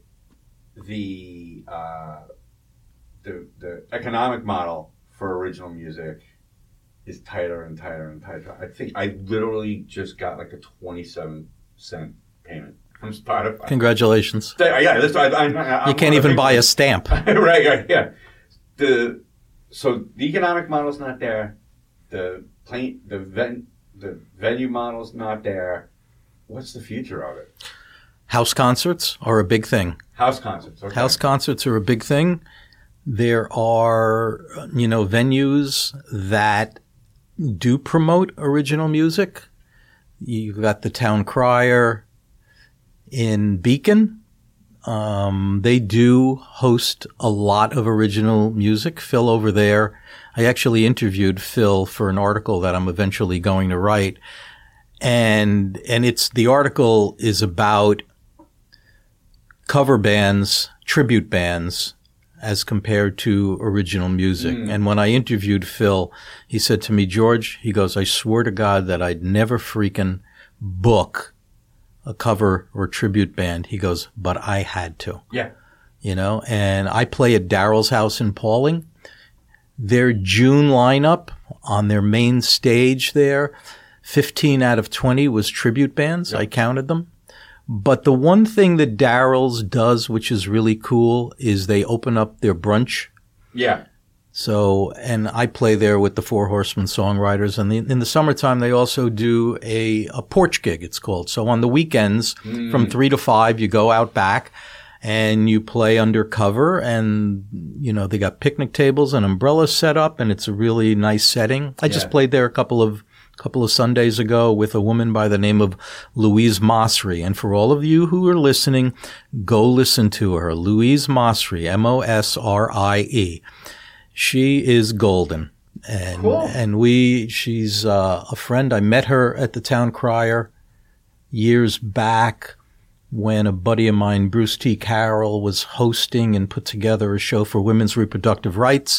the uh, the the economic model for original music is tighter and tighter and tighter. I think I literally just got like a twenty-seven cent payment from Spotify. Congratulations. Yeah, this, I, I, I, You can't even buy a stamp. right, right, yeah. The so the economic model's not there. The plain the ven, the venue model's not there. What's the future of it? House concerts are a big thing. House concerts. Okay. House concerts are a big thing. There are, you know, venues that do promote original music. You've got the Town Crier in Beacon. Um, they do host a lot of original music. Phil over there, I actually interviewed Phil for an article that I'm eventually going to write. And, and it's, the article is about cover bands, tribute bands, as compared to original music. Mm. And when I interviewed Phil, he said to me, George, he goes, I swear to God that I'd never freaking book a cover or tribute band. He goes, but I had to. Yeah. You know, and I play at Daryl's house in Pauling. Their June lineup on their main stage there, fifteen out of twenty was tribute bands. Yep. I counted them. But the one thing that Daryl's does, which is really cool, is they open up their brunch. Yeah. So, and I play there with the Four Horsemen songwriters. And the, in the summertime, they also do a, a porch gig, it's called. So on the weekends, mm. from three to five, you go out back and you play undercover. And, you know, they got picnic tables and umbrellas set up, and it's a really nice setting. I yeah. just played there a couple of couple of Sundays ago with a woman by the name of Louise Mosry. And for all of you who are listening, go listen to her. Louise Mosry, M O S R I E. She is golden. And, cool. and we, she's uh, a friend. I met her at the Town Crier years back when a buddy of mine, Bruce T. Carroll, was hosting and put together a show for women's reproductive rights.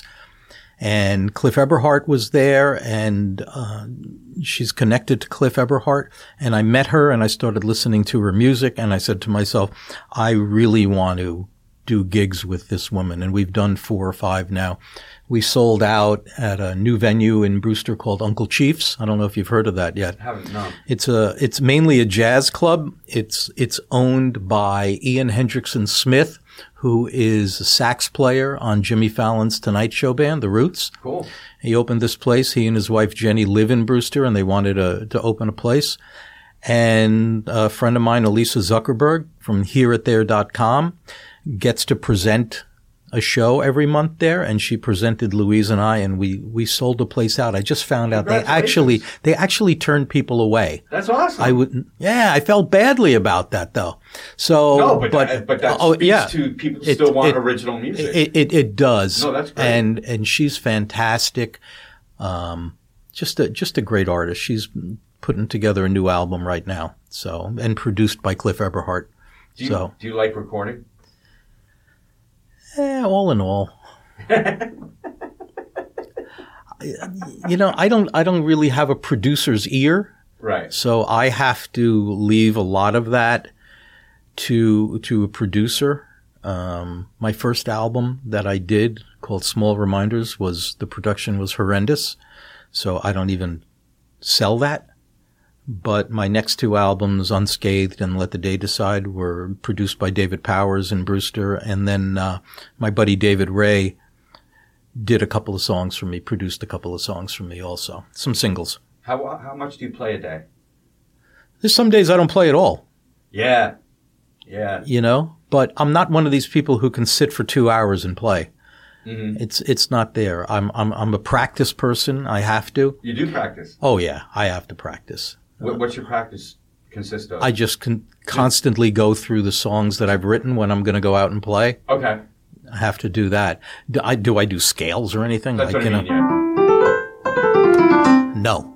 And Cliff Eberhardt was there, and uh, she's connected to Cliff Eberhardt. And I met her, and I started listening to her music, and I said to myself, I really want to do gigs with this woman. And we've done four or five now. We sold out at a new venue in Brewster called Uncle Chief's. I don't know if you've heard of that yet. I haven't, no. It's a, it's mainly a jazz club. It's, it's owned by Ian Hendrickson Smith, who is a sax player on Jimmy Fallon's Tonight Show band, The Roots. Cool. He opened this place. He and his wife Jenny live in Brewster, and they wanted to, to open a place. And a friend of mine, Elisa Zuckerberg from here at there dot com, gets to present a show every month there, and she presented Louise and I, and we, we sold the place out. I just found out they actually, they actually turned people away. That's awesome. I would, yeah, I felt badly about that though. So, no, but, but, that, but that oh, speaks yeah. to people it, still want it, original music. It, it, it does. No, that's great. And, and she's fantastic. Um, just a, just a great artist. She's putting together a new album right now. So, and produced by Cliff Eberhardt. Do you, so, do you like recording? Eh, all in all. you know, I don't, I don't really have a producer's ear. Right. So I have to leave a lot of that to, to a producer. Um, my first album that I did called Small Reminders was, the production was horrendous. So I don't even sell that. But my next two albums, Unscathed and Let the Day Decide, were produced by David Powers and Brewster. And then, uh, my buddy David Ray did a couple of songs for me, produced a couple of songs for me also. Some singles. How how much do you play a day? There's some days I don't play at all. Yeah. Yeah. You know? But I'm not one of these people who can sit for two hours and play. Mm-hmm. It's it's not there. I'm I'm I'm a practice person. I have to. You do practice? Oh yeah, I have to practice. What, what's your practice consist of? I just con- constantly go through the songs that I've written when I'm going to go out and play. Okay. I have to do that. Do I do I do scales or anything? That's like, what I you mean, know, yeah. No.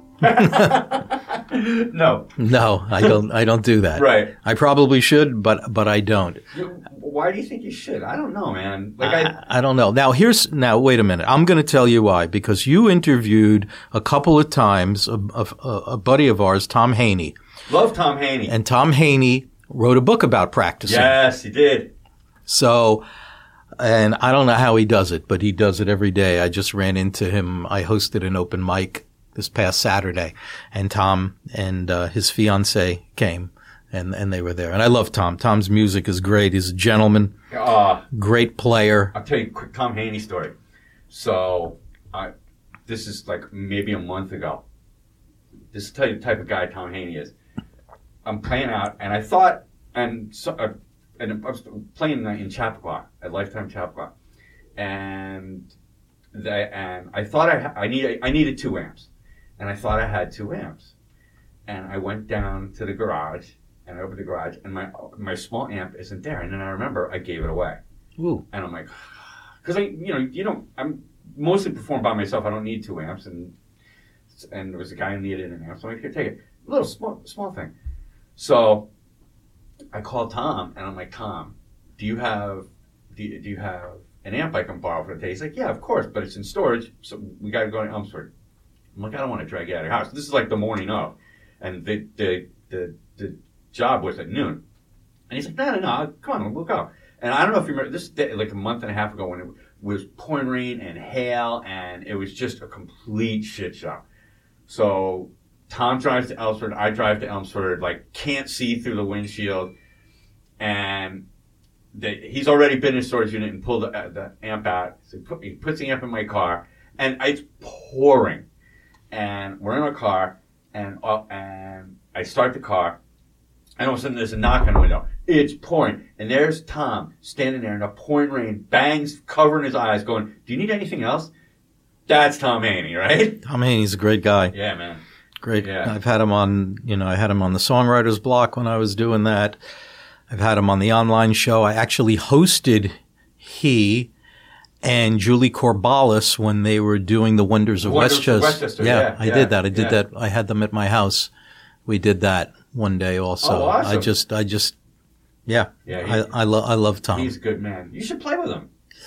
No. No, I don't I don't do that. Right. I probably should, but but I don't. You, why do you think you should? I don't know, man. Like I, I, I don't know. Now here's now wait a minute. I'm going to tell you why, because you interviewed a couple of times a, a, a buddy of ours, Tom Haney. Love Tom Haney. And Tom Haney wrote a book about practicing. Yes, he did. So, and I don't know how he does it, but he does it every day. I just ran into him. I hosted an open mic this past Saturday, and Tom and uh, his fiance came, and, and they were there. And I love Tom. Tom's music is great. He's a gentleman, Uh, great player. I'll tell you a quick Tom Haney story. So, I, this is like maybe a month ago. This is tell you the type of guy Tom Haney is. I'm playing out, and I thought, and so, uh, and I was playing in Chappaqua at Lifetime Chappaqua, and the, and I thought I I needed I needed two amps, and I thought I had two amps, and I went down to the garage and I opened the garage, and my my small amp isn't there, and then I remember I gave it away. Ooh. And I'm like, because I you know you don't I'm mostly perform by myself. I don't need two amps, and and there was a guy who needed an amp, so I could take it. A little small small thing. So I called Tom, and I'm like, Tom, do you have do you, do you have an amp I can borrow for the day? He's like, yeah, of course, but it's in storage, so we got to go to Elmsford. I'm like, I don't want to drag you out of your house. This is like the morning of, and the the the, the job was at noon. And he's like, no, no, no, come on, we'll go. And I don't know if you remember, this day, like a month and a half ago, when it was pouring rain and hail, and it was just a complete shit show. So Tom drives to Elmsford, I drive to Elmsford, like can't see through the windshield, and the, he's already been in his storage unit and pulled the, uh, the amp out. So he, put, he puts the amp in my car, and it's pouring. And we're in our car, and uh, and I start the car, and all of a sudden there's a knock on the window. It's pouring, and there's Tom standing there in the pouring rain, bangs covering his eyes, going, "Do you need anything else?" That's Tom Haney, right? Tom Haney's a great guy. Yeah, man. Great. Yeah. I've had him on, you know, I had him on the Songwriters Block when I was doing that. I've had him on the online show. I actually hosted he and Julie Corbalis when they were doing the Wonders of Wonders of Westchester. Westchester, Yeah, yeah, I yeah, did that. I did yeah. that. I had them at my house. We did that one day also. Oh, awesome. I just, I just, yeah. Yeah, he- I, I love, I love Tom. He's a good man. You should play with him.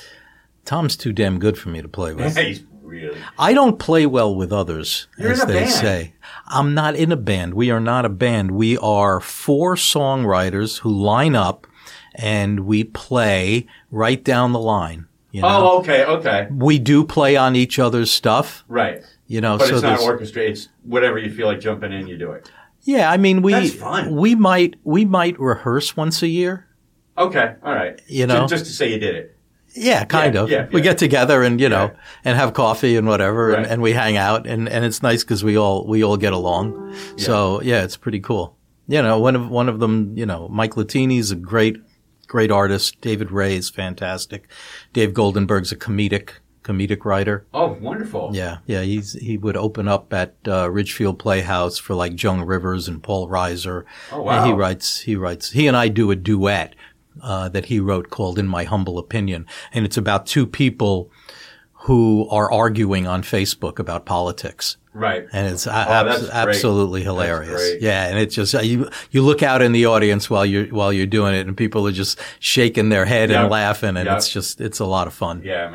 Tom's too damn good for me to play with. He's really. I don't play well with others, You're as in a they band. say. I'm not in a band. We are not a band. We are four songwriters who line up and we play right down the line. You know? Oh, okay, okay. We do play on each other's stuff, Right. you know. But so it's not there's- orchestrated. It's whatever you feel like jumping in, you do it. Yeah, I mean, we That's fun. we might we might rehearse once a year. Okay, all right. You Ju- know? Just to say you did it. Yeah, kind Yeah, of. yeah, We yeah. get together and, you know, Yeah. and have coffee and whatever, and, Right. and we hang out, and, and it's nice because we all we all get along. So yeah, it's pretty cool. You know, one of one of them, you know, Mike Latini's a great great artist. David Ray is fantastic. Dave Goldenberg's a comedic comedic writer. Oh, wonderful. Yeah, yeah. He's he would open up at uh, Ridgefield Playhouse for like Joan Rivers and Paul Reiser. Oh, wow. And he writes. He writes. He and I do a duet uh, that he wrote called "In My Humble Opinion," and it's about two people who are arguing on Facebook about politics. Right. And it's a- Oh, abs- that's great. absolutely That's hilarious. great. Yeah, and it's just you you look out in the audience while you're while you're doing it, and people are just shaking their head Yep. and laughing, and Yep. it's just it's a lot of fun. Yeah, man.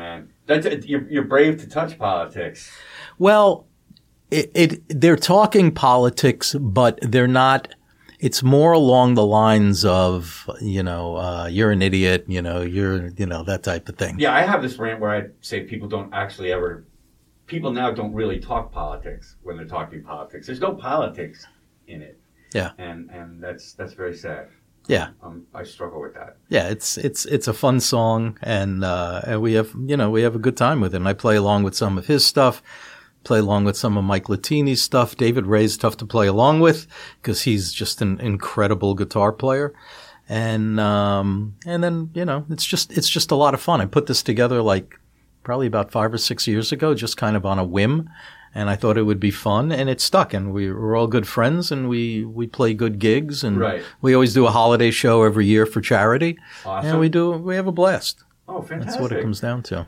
That's you're, you're brave to touch politics. Well, it, it they're talking politics, but they're not. It's more along the lines of, you know, uh, you're an idiot, you know, you're, you know, that type of thing. Yeah, I have this rant where I say people don't actually ever. People now don't really talk politics when they're talking politics. There's no politics in it. Yeah. And and that's that's very sad. Yeah. Um, I struggle with that. Yeah, it's it's it's a fun song, and uh, and we have you know we have a good time with it. And I play along with some of his stuff, play along with some of Mike Latini's stuff. David Ray's tough to play along with because he's just an incredible guitar player, and um, and then you know it's just it's just a lot of fun. I put this together like probably about five or six years ago, just kind of on a whim. And I thought it would be fun, and it stuck. And we were all good friends, and we, we play good gigs, and right. we always do a holiday show every year for charity. Awesome. And we do we have a blast. Oh, fantastic! That's what it comes down to.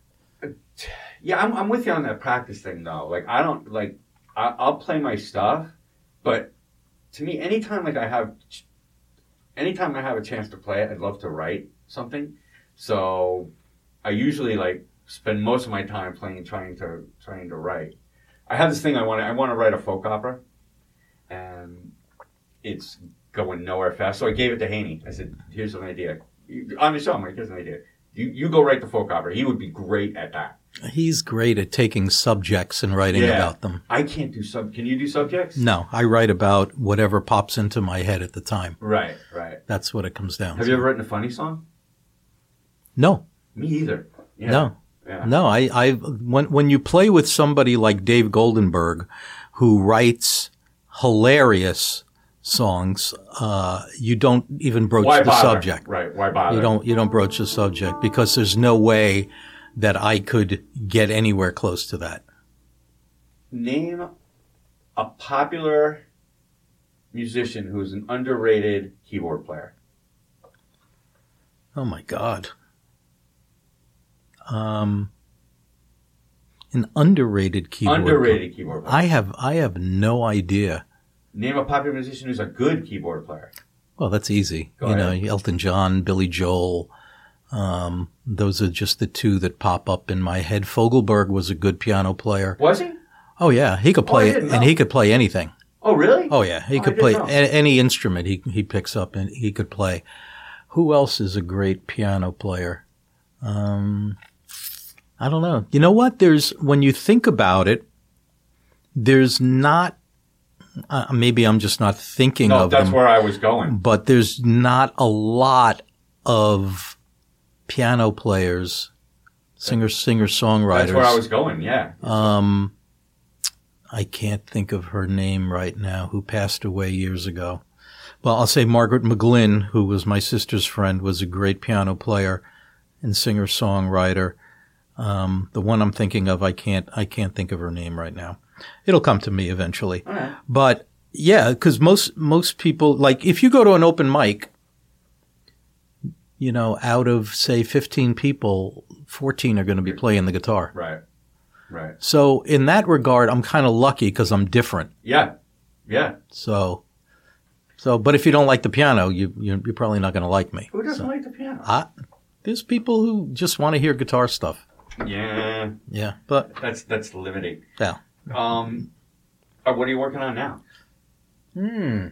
Yeah, I'm I'm with you on that practice thing though. Like I don't like I, I'll play my stuff, but to me, anytime like I have, anytime I have a chance to play it, I'd love to write something. So I usually like spend most of my time playing, trying to trying to write. I have this thing I want to I want to write a folk opera, and it's going nowhere fast. So I gave it to Haney. I said, "Here's an idea." On the show, I'm like, "Here's an idea. You you go write the folk opera." He would be great at that. He's great at taking subjects and writing yeah. about them. I can't do sub. Can you do subjects? No, I write about whatever pops into my head at the time. Right, right. That's what it comes down Have to. you ever written a funny song? No. Me either. Yeah. No. Yeah. No, I, I, when, when you play with somebody like Dave Goldenberg, who writes hilarious songs, uh, you don't even broach Why the bother? subject. Right. Why bother? You don't, you don't broach the subject because there's no way that I could get anywhere close to that. Name a popular musician who is an underrated keyboard player. Oh my God. Um, an underrated keyboard. Underrated keyboard player. I have, I have no idea. Name a popular musician who's a good keyboard player. Well, that's easy. Go you ahead. know, Elton John, Billy Joel. Um, those are just the two that pop up in my head. Fogelberg was a good piano player. Was he? Oh yeah, he could Oh, I play, didn't know. and he could play anything. Oh, really? Oh yeah, he Oh, I could didn't play know. a- any instrument he he picks up and he could play. Who else is a great piano player? Um, I don't know. You know what? There's, when you think about it, there's not, uh, maybe I'm just not thinking No, of that's them, where I was going. but there's not a lot of piano players, singer, singer songwriters. That's where I was going, yeah. Um, I can't think of her name right now, who passed away years ago. Well, I'll say Margaret McGlynn, who was my sister's friend, was a great piano player and singer-songwriter. Um, the one I'm thinking of, I can't, I can't think of her name right now. It'll come to me eventually. All right. But yeah, because most, most people, like if you go to an open mic, you know, out of say fifteen people, fourteen are going to be playing the guitar. Right. Right. So in that regard, I'm kind of lucky because I'm different. Yeah. Yeah. So, so, but if you don't like the piano, you, you're, you're probably not going to like me. Who doesn't So, like the piano? I, there's people who just want to hear guitar stuff. Yeah. Yeah, but That's that's limiting. yeah. Um, uh, what are you working on now? Hmm.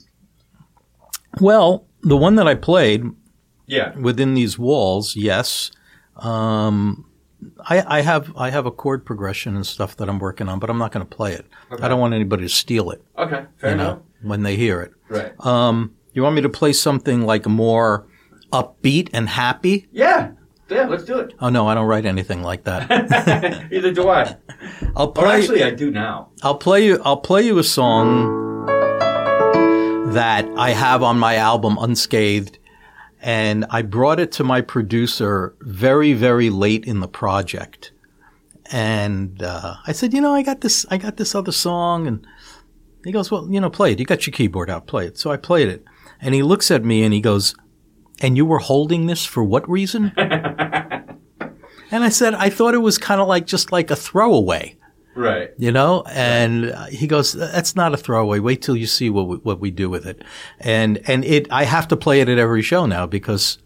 Well, the one that I played Yeah. within these walls, yes. Um, I, I have I have a chord progression and stuff that I'm working on, but I'm not going to play it. Okay. I don't want anybody to steal it. Okay. Fair you enough. know, when they hear it. Right. Um, you want me to play something like more upbeat and happy? Yeah. Yeah. Let's do it. Oh no, I don't write anything like that. Either do I. I'll Or play. actually, I do now. I'll play you. I'll play you a song that I have on my album Unscathed, and I brought it to my producer very, very late in the project, and uh, I said, you know, I got this. I got this other song, and he goes, well, you know, play it. You got your keyboard out, play it. So I played it, and he looks at me and he goes, and you were holding this for what reason? And I said, I thought it was kind of like just like a throwaway. Right. You know, and uh, he goes, "That's not a throwaway. Wait till you see what we, what we do with it." And and it, I have to play it at every show now because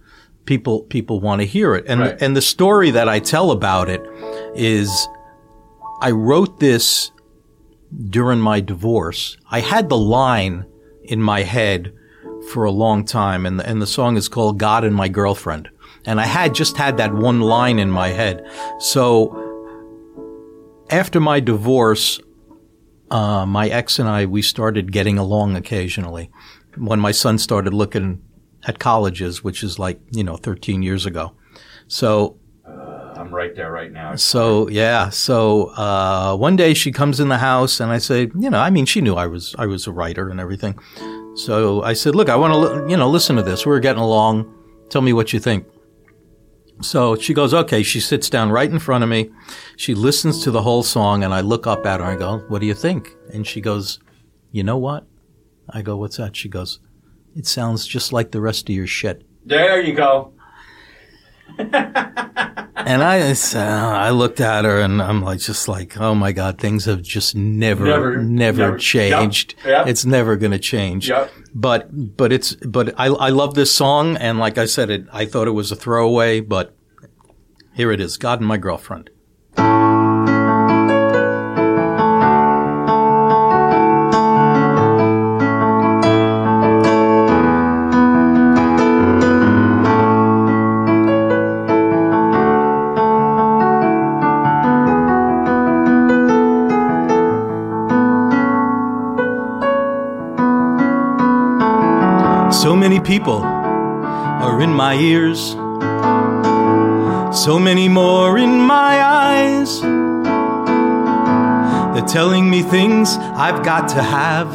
people people want to hear it. And Right. and the story that I tell about it is I wrote this during my divorce. I had the line in my head for a long time, and the, and the song is called God and My Girlfriend. And I had just had that one line in my head. So after my divorce, uh, my ex and I, we started getting along occasionally. When my son started looking at colleges, which is like, you know, thirteen years ago. So I'm right there right now. So yeah, so uh, one day she comes in the house, and I say, you know, I mean, she knew I was I was a writer and everything. So I said, look, I want to, you know, listen to this. We're getting along. Tell me what you think. So she goes, okay. She sits down right in front of me. She listens to the whole song, and I look up at her and I go, what do you think? And she goes, you know what? I go, what's that? She goes, it sounds just like the rest of your shit. There you go. And I, uh, I looked at her, and I'm like, just like, oh my God, things have just never, Never- never, never- changed. Yep, yep. It's never going to change. Yep. But, but it's, but I, I love this song, and like I said, it, I thought it was a throwaway, but here it is, God and My Girlfriend. So many people are in my ears, so many more in my eyes. They're telling me things I've got to have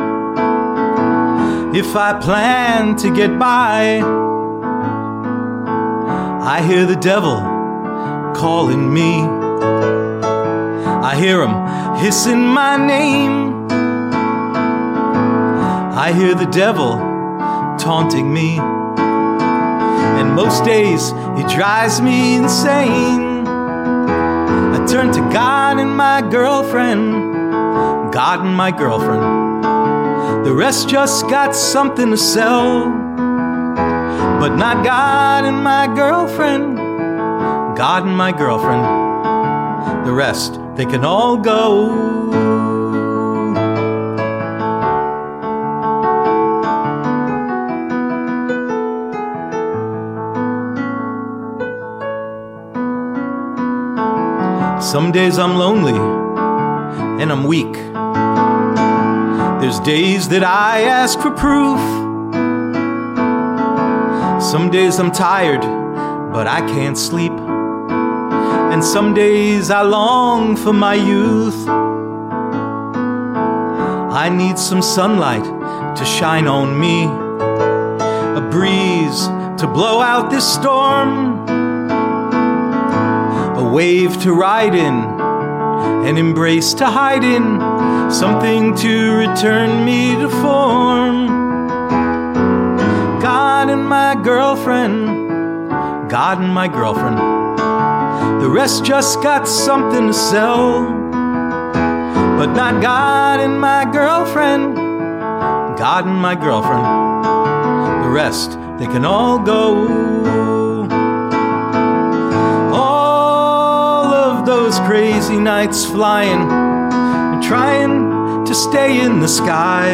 if I plan to get by. I hear the devil calling me, I hear him hissing my name. I hear the devil taunting me, and most days he drives me insane. I turn to God and my girlfriend, God and my girlfriend. The rest just got something to sell, but not God and my girlfriend, God and my girlfriend. The rest, they can all go. Some days I'm lonely and I'm weak. There's days that I ask for proof. Some days I'm tired, but I can't sleep. And some days I long for my youth. I need some sunlight to shine on me, a breeze to blow out this storm, a wave to ride in, an embrace to hide in, something to return me to form. God and my girlfriend, God and my girlfriend. The rest just got something to sell, but not God and my girlfriend, God and my girlfriend. The rest, they can all go. Those crazy nights flying and trying to stay in the sky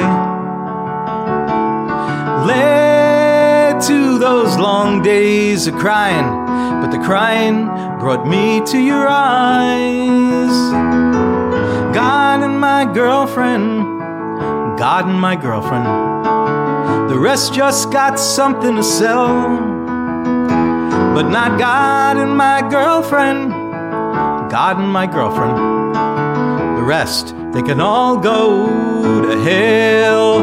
led to those long days of crying, but the crying brought me to your eyes. God and my girlfriend, God and my girlfriend. The rest just got something to sell, but not God and my girlfriend, God and my girlfriend. The rest, they can all go to hell.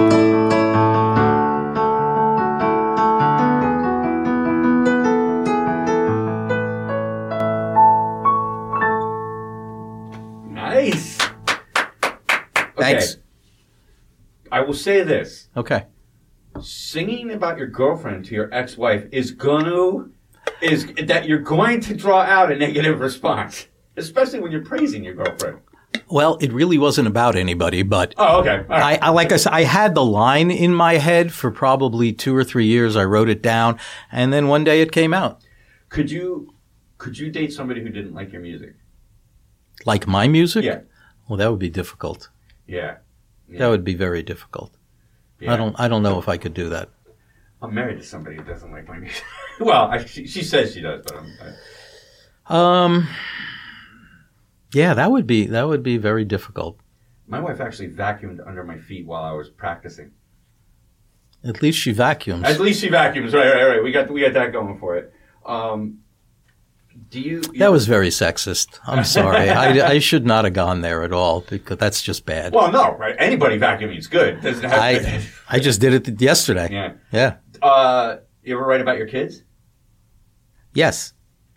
Nice. Thanks. Okay. I will say this. Okay. Singing about your girlfriend to your ex-wife is gonna is that you're going to draw out a negative response. Especially when you're praising your girlfriend. Well, it really wasn't about anybody, but Oh, okay. All right. I, I like I said, I had the line in my head for probably two or three years. I wrote it down, and then one day it came out. Could you could you date somebody who didn't like your music? Like my music? Yeah. Well, that would be difficult. Yeah. yeah. That would be very difficult. Yeah. I don't. I don't know if I could do that. I'm married to somebody who doesn't like my music. well, I, she, she says she does, but I'm. I, Um. Yeah, that would be that would be very difficult. my wife actually vacuumed under my feet while I was practicing. At least she vacuums. At least she vacuums. Right, right, right. We got we got that going for it. Um, do you? you That was very sexist. I'm sorry. I, I should not have gone there at all because that's just bad. Well, no, right? Anybody vacuuming is good. Doesn't have I to, I just did it yesterday. yeah. Yeah. Uh, you ever write about your kids? Yes.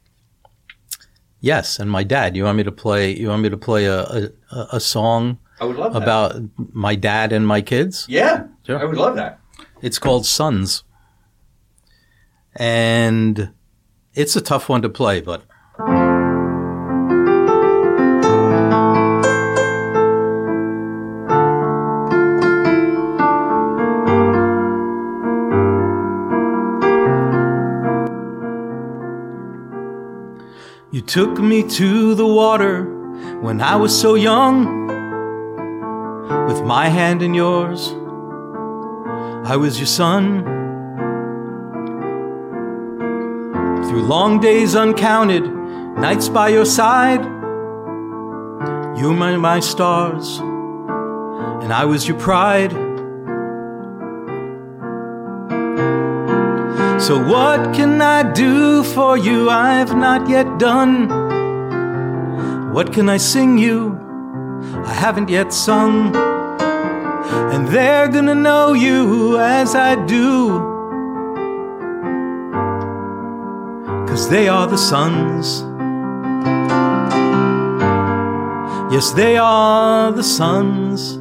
Yes, and my dad. You want me to play? You want me to play a a, a song I would love that. about my dad and my kids? Yeah, Sure. I would love that. It's called Sons, and it's a tough one to play, but. You took me to the water when I was so young. With my hand in yours, I was your son. Through long days uncounted, nights by your side, you were my stars, and I was your pride. So what can I do for you I've not yet done? What can I sing you I haven't yet sung? And they're gonna know you as I do, 'cause they are the sons. Yes, they are the sons.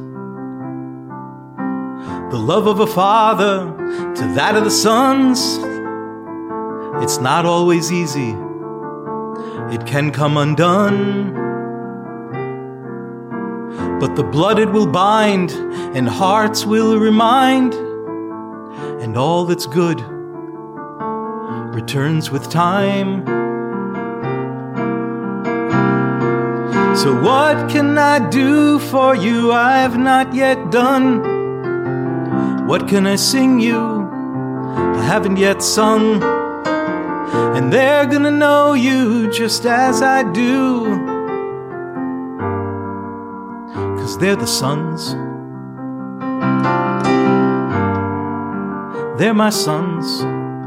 The love of a father to that of the sons. It's not always easy. It can come undone. But the blood it will bind, and hearts will remind, and all that's good returns with time. So what can I do for you I've not yet done? What can I sing you I haven't yet sung? And they're gonna know you just as I do, 'cause they're the sons. They're my sons.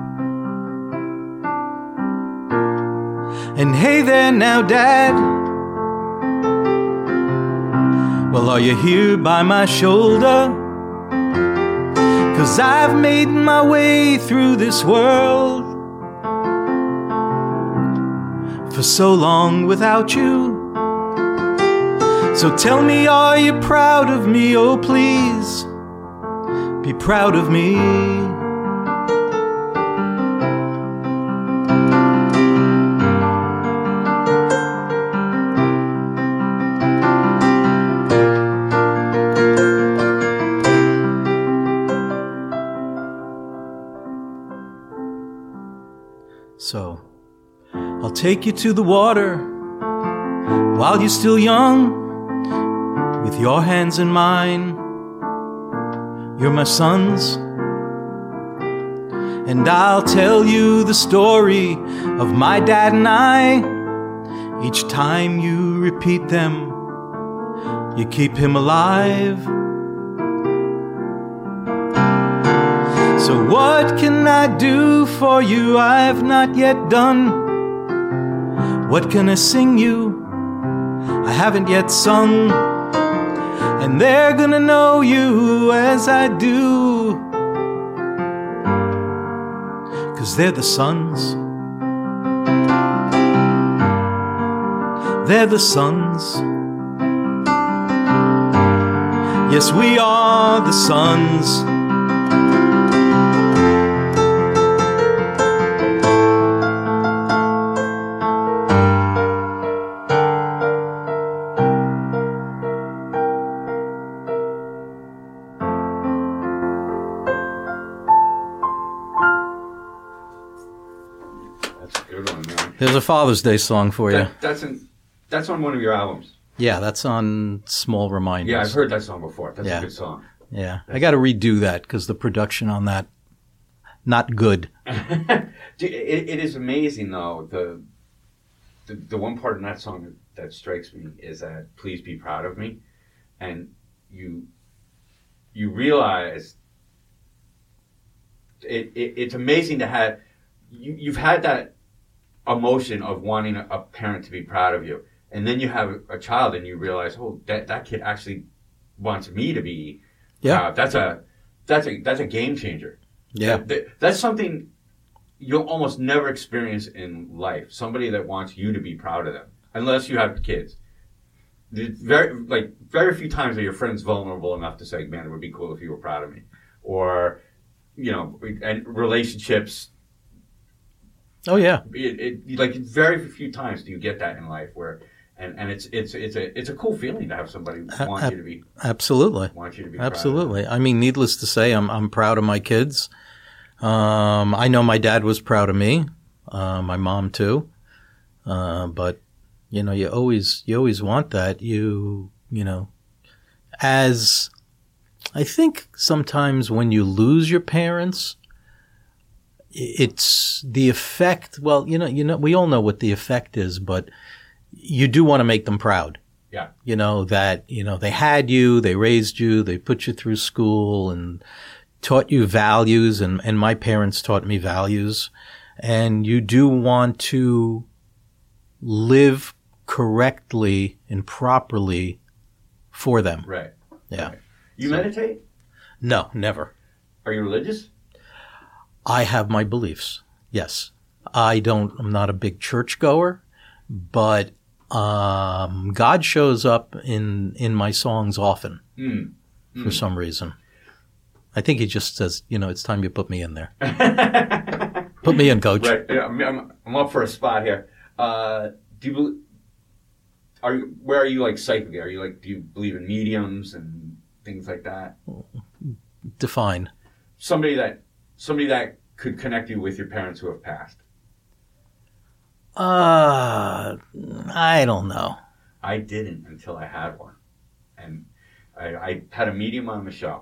And hey there now, Dad. Well, are you here by my shoulder? 'Cause I've made my way through this world for so long without you. So tell me, are you proud of me? Oh, please, be proud of me. So, I'll take you to the water while you're still young, with your hands in mine. You're my sons, and I'll tell you the story of my dad and I. Each time you repeat them, you keep him alive. So what can I do for you I've not yet done? What can I sing you I haven't yet sung? And they're gonna know you as I do, 'cause they're the sons. They're the sons. Yes, we are the sons. That's a good one, man. There's a Father's Day song for you. That, that's in, that's on one of your albums. Yeah, that's on Small Reminders. Yeah, I've heard that song before. That's Yeah. a good song. Yeah, I got to redo that because the production on that, not good. Dude, it, it is amazing though. The, the the one part in that song that, that strikes me is that "Please Be Proud of Me," and you you realize it, it it's amazing to have you you've had that emotion of wanting a, a parent to be proud of you, and then you have a, a child and you realize, oh, that that kid actually wants me to be. Yeah, Uh, that's a that's a that's a game changer. Yeah. That- that- that's something you'll almost never experience in life. Somebody that wants you to be proud of them, unless you have kids. There's very like very few times are your friends vulnerable enough to say, "Man, it would be cool if you were proud of me," or you know, and relationships. Oh yeah. It, it like very few times do you get that in life where. And, and it's it's it's a it's a cool feeling to have somebody want Ab- you to be Absolutely. want you to be Absolutely. I mean, needless to say, I'm I'm proud of my kids. Um, I know my dad was proud of me, uh, my mom too. Uh, but you know, you always you always want that. You you know, as I think sometimes when you lose your parents, it's the effect. Well, you know, you know, we all know what the effect is, but you do want to make them proud. Yeah. You know, that, you know, they had you, they raised you, they put you through school and taught you values, and, and my parents taught me values. And you do want to live correctly and properly for them. Right. Yeah. Right. You meditate? No, never. Are you religious? I have my beliefs. Yes. I don't, I'm not a big churchgoer, but Um, God shows up in, in my songs often Mm. Mm. for some reason. I think he just says, you know, it's time you put me in there. Put me in, coach. Right. Yeah, I'm, I'm, I'm up for a spot here. Uh, do you bel- are you, where are you like psychically? Are you like, do you believe in mediums and things like that? Define. Somebody that, somebody that could connect you with your parents who have passed. Uh, I don't know. I didn't until I had one. And I, I had a medium on the show.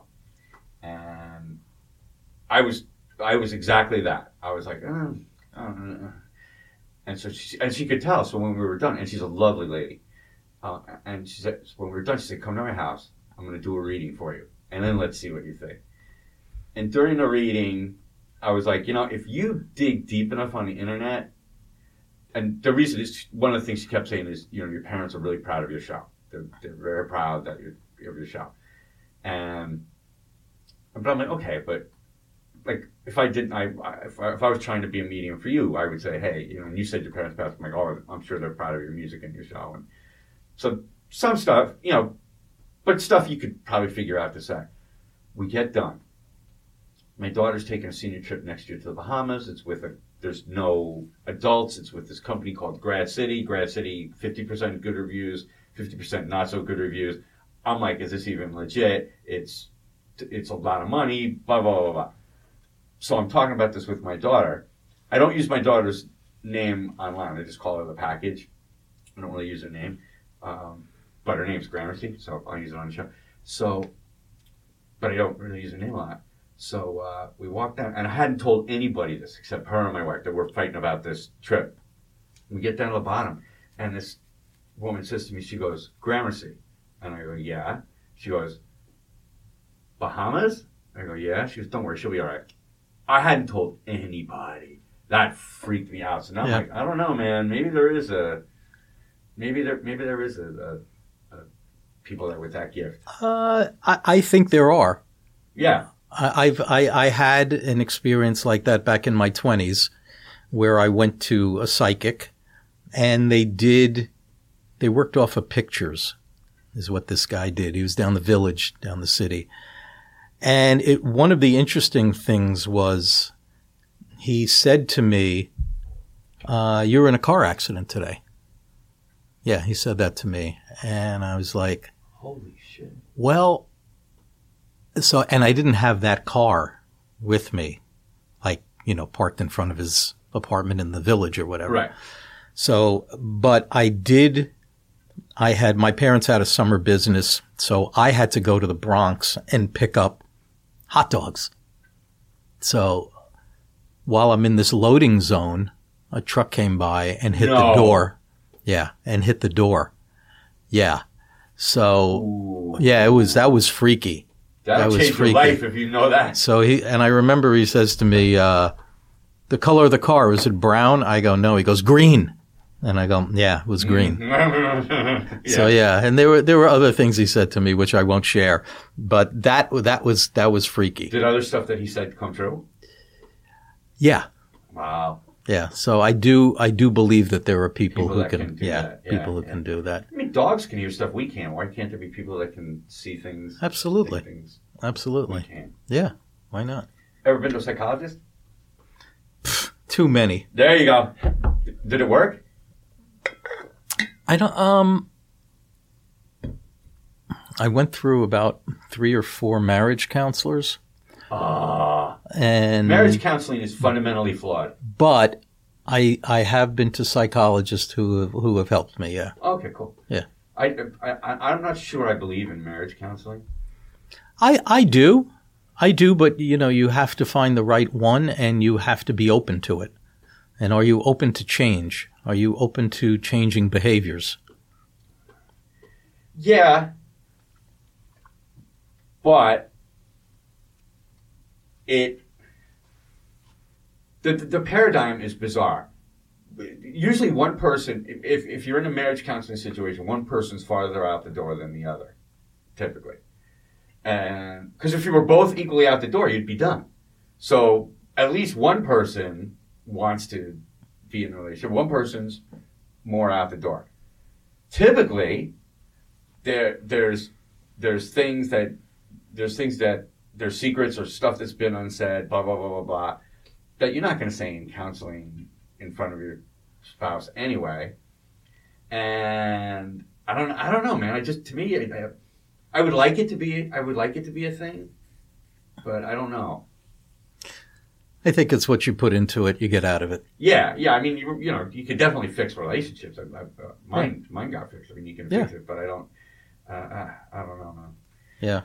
And I was I was exactly that. I was like, oh, oh, oh. And so she, and she could tell. So when we were done, and she's a lovely lady. Uh, and she said, when we were done, she said, come to my house. I'm going to do a reading for you. And then let's see what you think. And during the reading, I was like, you know, if you dig deep enough on the internet, and the reason is, one of the things she kept saying is, you know, your parents are really proud of your show. They're, they're very proud that you're of your show. And, but I'm like, okay, but like, if I didn't, I, I, if I, if I was trying to be a medium for you, I would say, hey, you know, and you said your parents passed, I'm like, oh, I'm sure they're proud of your music and your show. And so some stuff, you know, but stuff you could probably figure out to say. We get done. My daughter's taking a senior trip next year to the Bahamas. It's with a, there's no adults. It's with this company called Grad City. Grad City, fifty percent good reviews, fifty percent not so good reviews. I'm like, is this even legit? It's, it's a lot of money, blah, blah, blah, blah. So I'm talking about this with my daughter. I don't use my daughter's name online. I just call her the package. I don't really use her name. Um, but her name's Gramercy, so I'll use it on the show. So, but I don't really use her name a lot. So uh, we walked down, and I hadn't told anybody this except her and my wife that we're fighting about this trip. We get down to the bottom, and this woman says to me, she goes, Gramercy. And I go, yeah. She goes, Bahamas? I go, yeah. She goes, don't worry, she'll be all right. I hadn't told anybody. That freaked me out. So now Yeah. I'm like, I don't know, man. Maybe there is a, maybe there, maybe there is a, a, a people that with that gift. Uh, I, I think there are. Yeah. I, I've I, I had an experience like that back in my twenties, where I went to a psychic, and they did, they worked off of pictures, is what this guy did. He was down the village, down the city, and it one of the interesting things was, he said to me, uh, "You were in a car accident today." Yeah, he said that to me, and I was like, Holy shit. well. So, and I didn't have that car with me, like, you know, parked in front of his apartment in the village or whatever. Right. So, but I did, I had, my parents had a summer business, so I had to go to the Bronx and pick up hot dogs. So while I'm in this loading zone, a truck came by and hit No. the door. Yeah, and hit the door. Yeah. So, Ooh. yeah, it was, that was freaky. That'll that was change freaky. your life if you know that. So he, and I remember he says to me, uh, the color of the car, was it brown? I go, no. He goes, green. And I go, yeah, it was green. yeah. So yeah, and there were, there were other things he said to me, which I won't share, but that, that was, that was freaky. Did other stuff that he said come true? Yeah. Wow. Yeah. So I do, I do believe that there are people, People who that can, can do yeah, that. Yeah, people who yeah. can do that. I mean, dogs can hear stuff we can't. Why can't there be people that can see things? Absolutely. think things Absolutely. we can't? Yeah. Why not? Ever been to a psychologist? Too many. There you go. Did it work? I don't, um, I went through about three or four marriage counselors. Ah. And Marriage counseling is fundamentally flawed. but I I have been to psychologists who have, who have helped me. Yeah, Okay, cool. yeah. I, I, I'm not sure I believe in marriage counseling. I I do, I do. But you know, you have to find the right one, and you have to be open to it. And are you open to change? Are you open to changing behaviors? Yeah. But it the the paradigm is bizarre. Usually one person, if if you're in a marriage counseling situation, one person's farther out the door than the other, typically. And because if you were both equally out the door, you'd be done. So at least one person wants to be in a relationship. One person's more out the door. Typically, there there's there's things that there's things that there's secrets or stuff that's been unsaid, blah blah blah blah blah, that you're not going to say in counseling in front of your spouse anyway. And I don't I don't know, man. I just to me I, I would like it to be I would like it to be a thing, but I don't know. I think it's what you put into it, you get out of it. Yeah, yeah. I mean, you, you know, you could definitely fix relationships. I, I, uh, mine, mine got fixed. I mean, you can fix Yeah. it, but I don't. Uh, uh, I don't know, man. Yeah.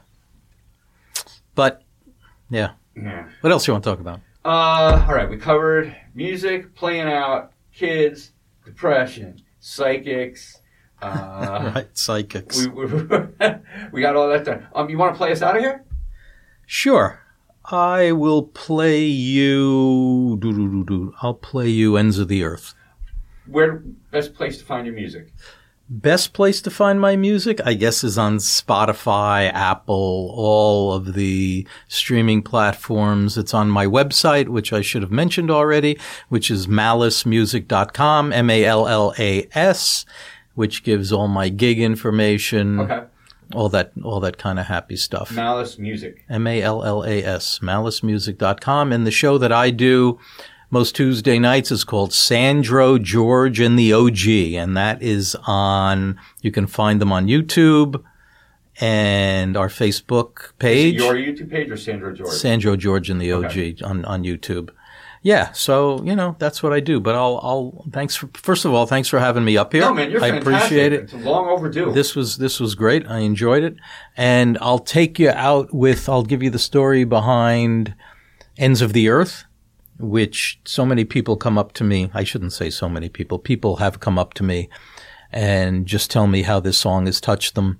But yeah. Yeah. What else you want to talk about? Uh, all right. We covered music, playing out, kids, depression, psychics. Uh, Right, psychics. we, we we got all that done. Um, you want to play us out of here? Sure. I will play you. Doo, doo, doo, doo. I'll play you Ends of the Earth. Where best place to find your music? Best place to find my music, I guess, is on Spotify, Apple, all of the streaming platforms. It's on my website, which I should have mentioned already, which is malice music dot com, M A L L A S, which gives all my gig information, Okay. all that, all that kind of happy stuff. Malice Music. M A L L A S, malice music dot com. And the show that I do most Tuesday nights is called Sandro, George, and the O G. And that is on, you can find them on YouTube and our Facebook page. Is it your YouTube page or Sandro George? Sandro, George, and the O G Okay. on, on YouTube. Yeah, so, you know, that's what I do. But I'll, I'll, thanks for, first of all, thanks for having me up here. No, man, you're I fantastic. appreciate it. It's long overdue. This was this was great. I enjoyed it, and I'll take you out with. I'll give you the story behind Ends of the Earth, which so many people come up to me. I shouldn't say so many people. People have come up to me and just tell me how this song has touched them.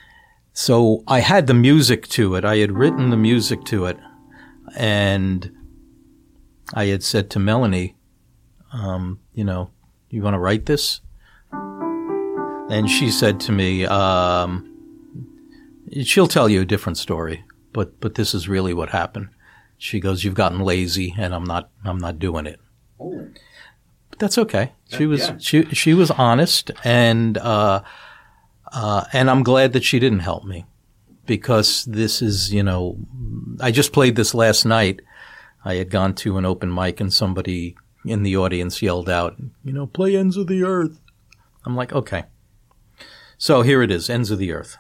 So I had the music to it. I had written the music to it, and I had said to Melanie, um, you know, you want to write this? And she said to me, um, she'll tell you a different story, but, but this is really what happened. She goes, you've gotten lazy and I'm not, I'm not doing it. Oh. But that's okay. She was, Yeah. she, she was honest and, uh, uh, and I'm glad that she didn't help me because this is, you know, I just played this last night. I had gone to an open mic and somebody in the audience yelled out, you know, play Ends of the Earth. I'm like, okay. So here it is, Ends of the Earth.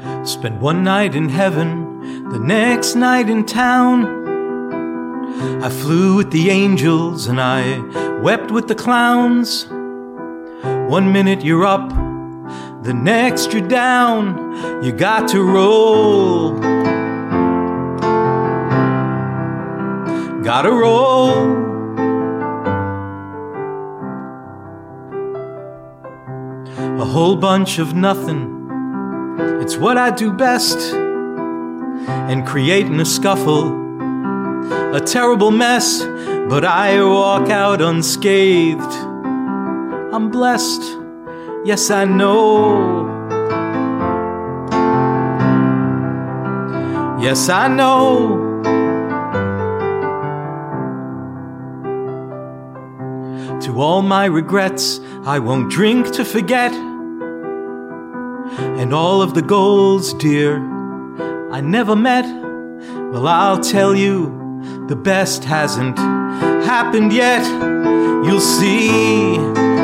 Spent one night in heaven, the next night in town. I flew with the angels and I wept with the clowns. One minute you're up, the next you're down. You got to roll. Gotta roll. A whole bunch of nothing, it's what I do best. And creating a scuffle, a terrible mess, but I walk out unscathed. I'm blessed, yes I know. Yes I know. To all my regrets, I won't drink to forget. And all of the goals, dear, I never met. Well, I'll tell you, the best hasn't happened yet. You'll see.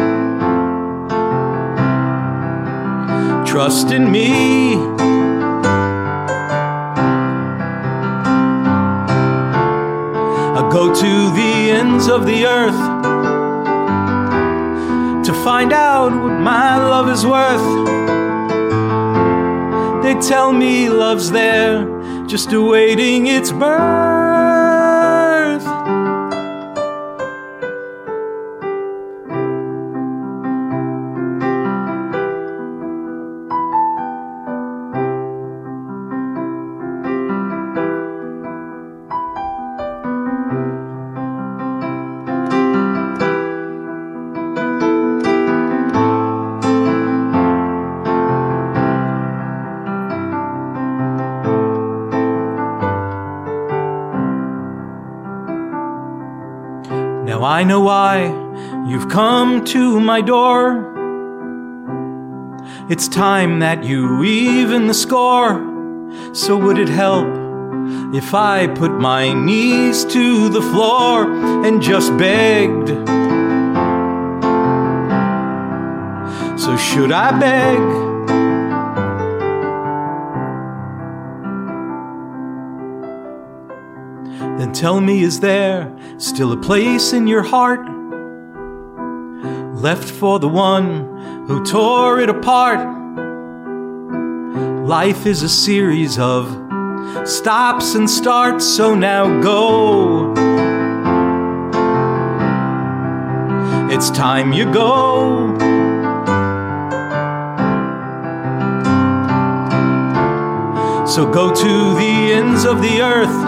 Trust in me. I'll go to the ends of the earth to find out what my love is worth. They tell me love's there, just awaiting its birth. Now I know why you've come to my door. It's time that you even the score. So would it help if I put my knees to the floor and just begged? So should I beg? Then tell me, is there still a place in your heart left for the one who tore it apart? Life is a series of stops and starts, so now go. It's time you go. So go to the ends of the earth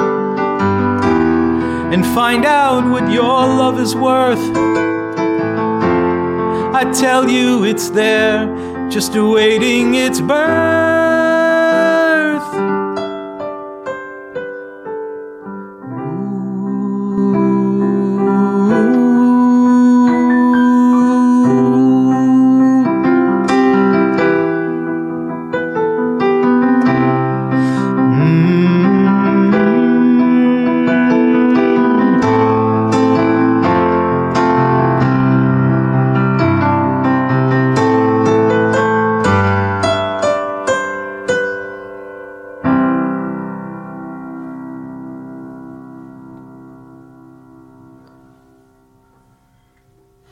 and find out what your love is worth. I tell you it's there, just awaiting its birth.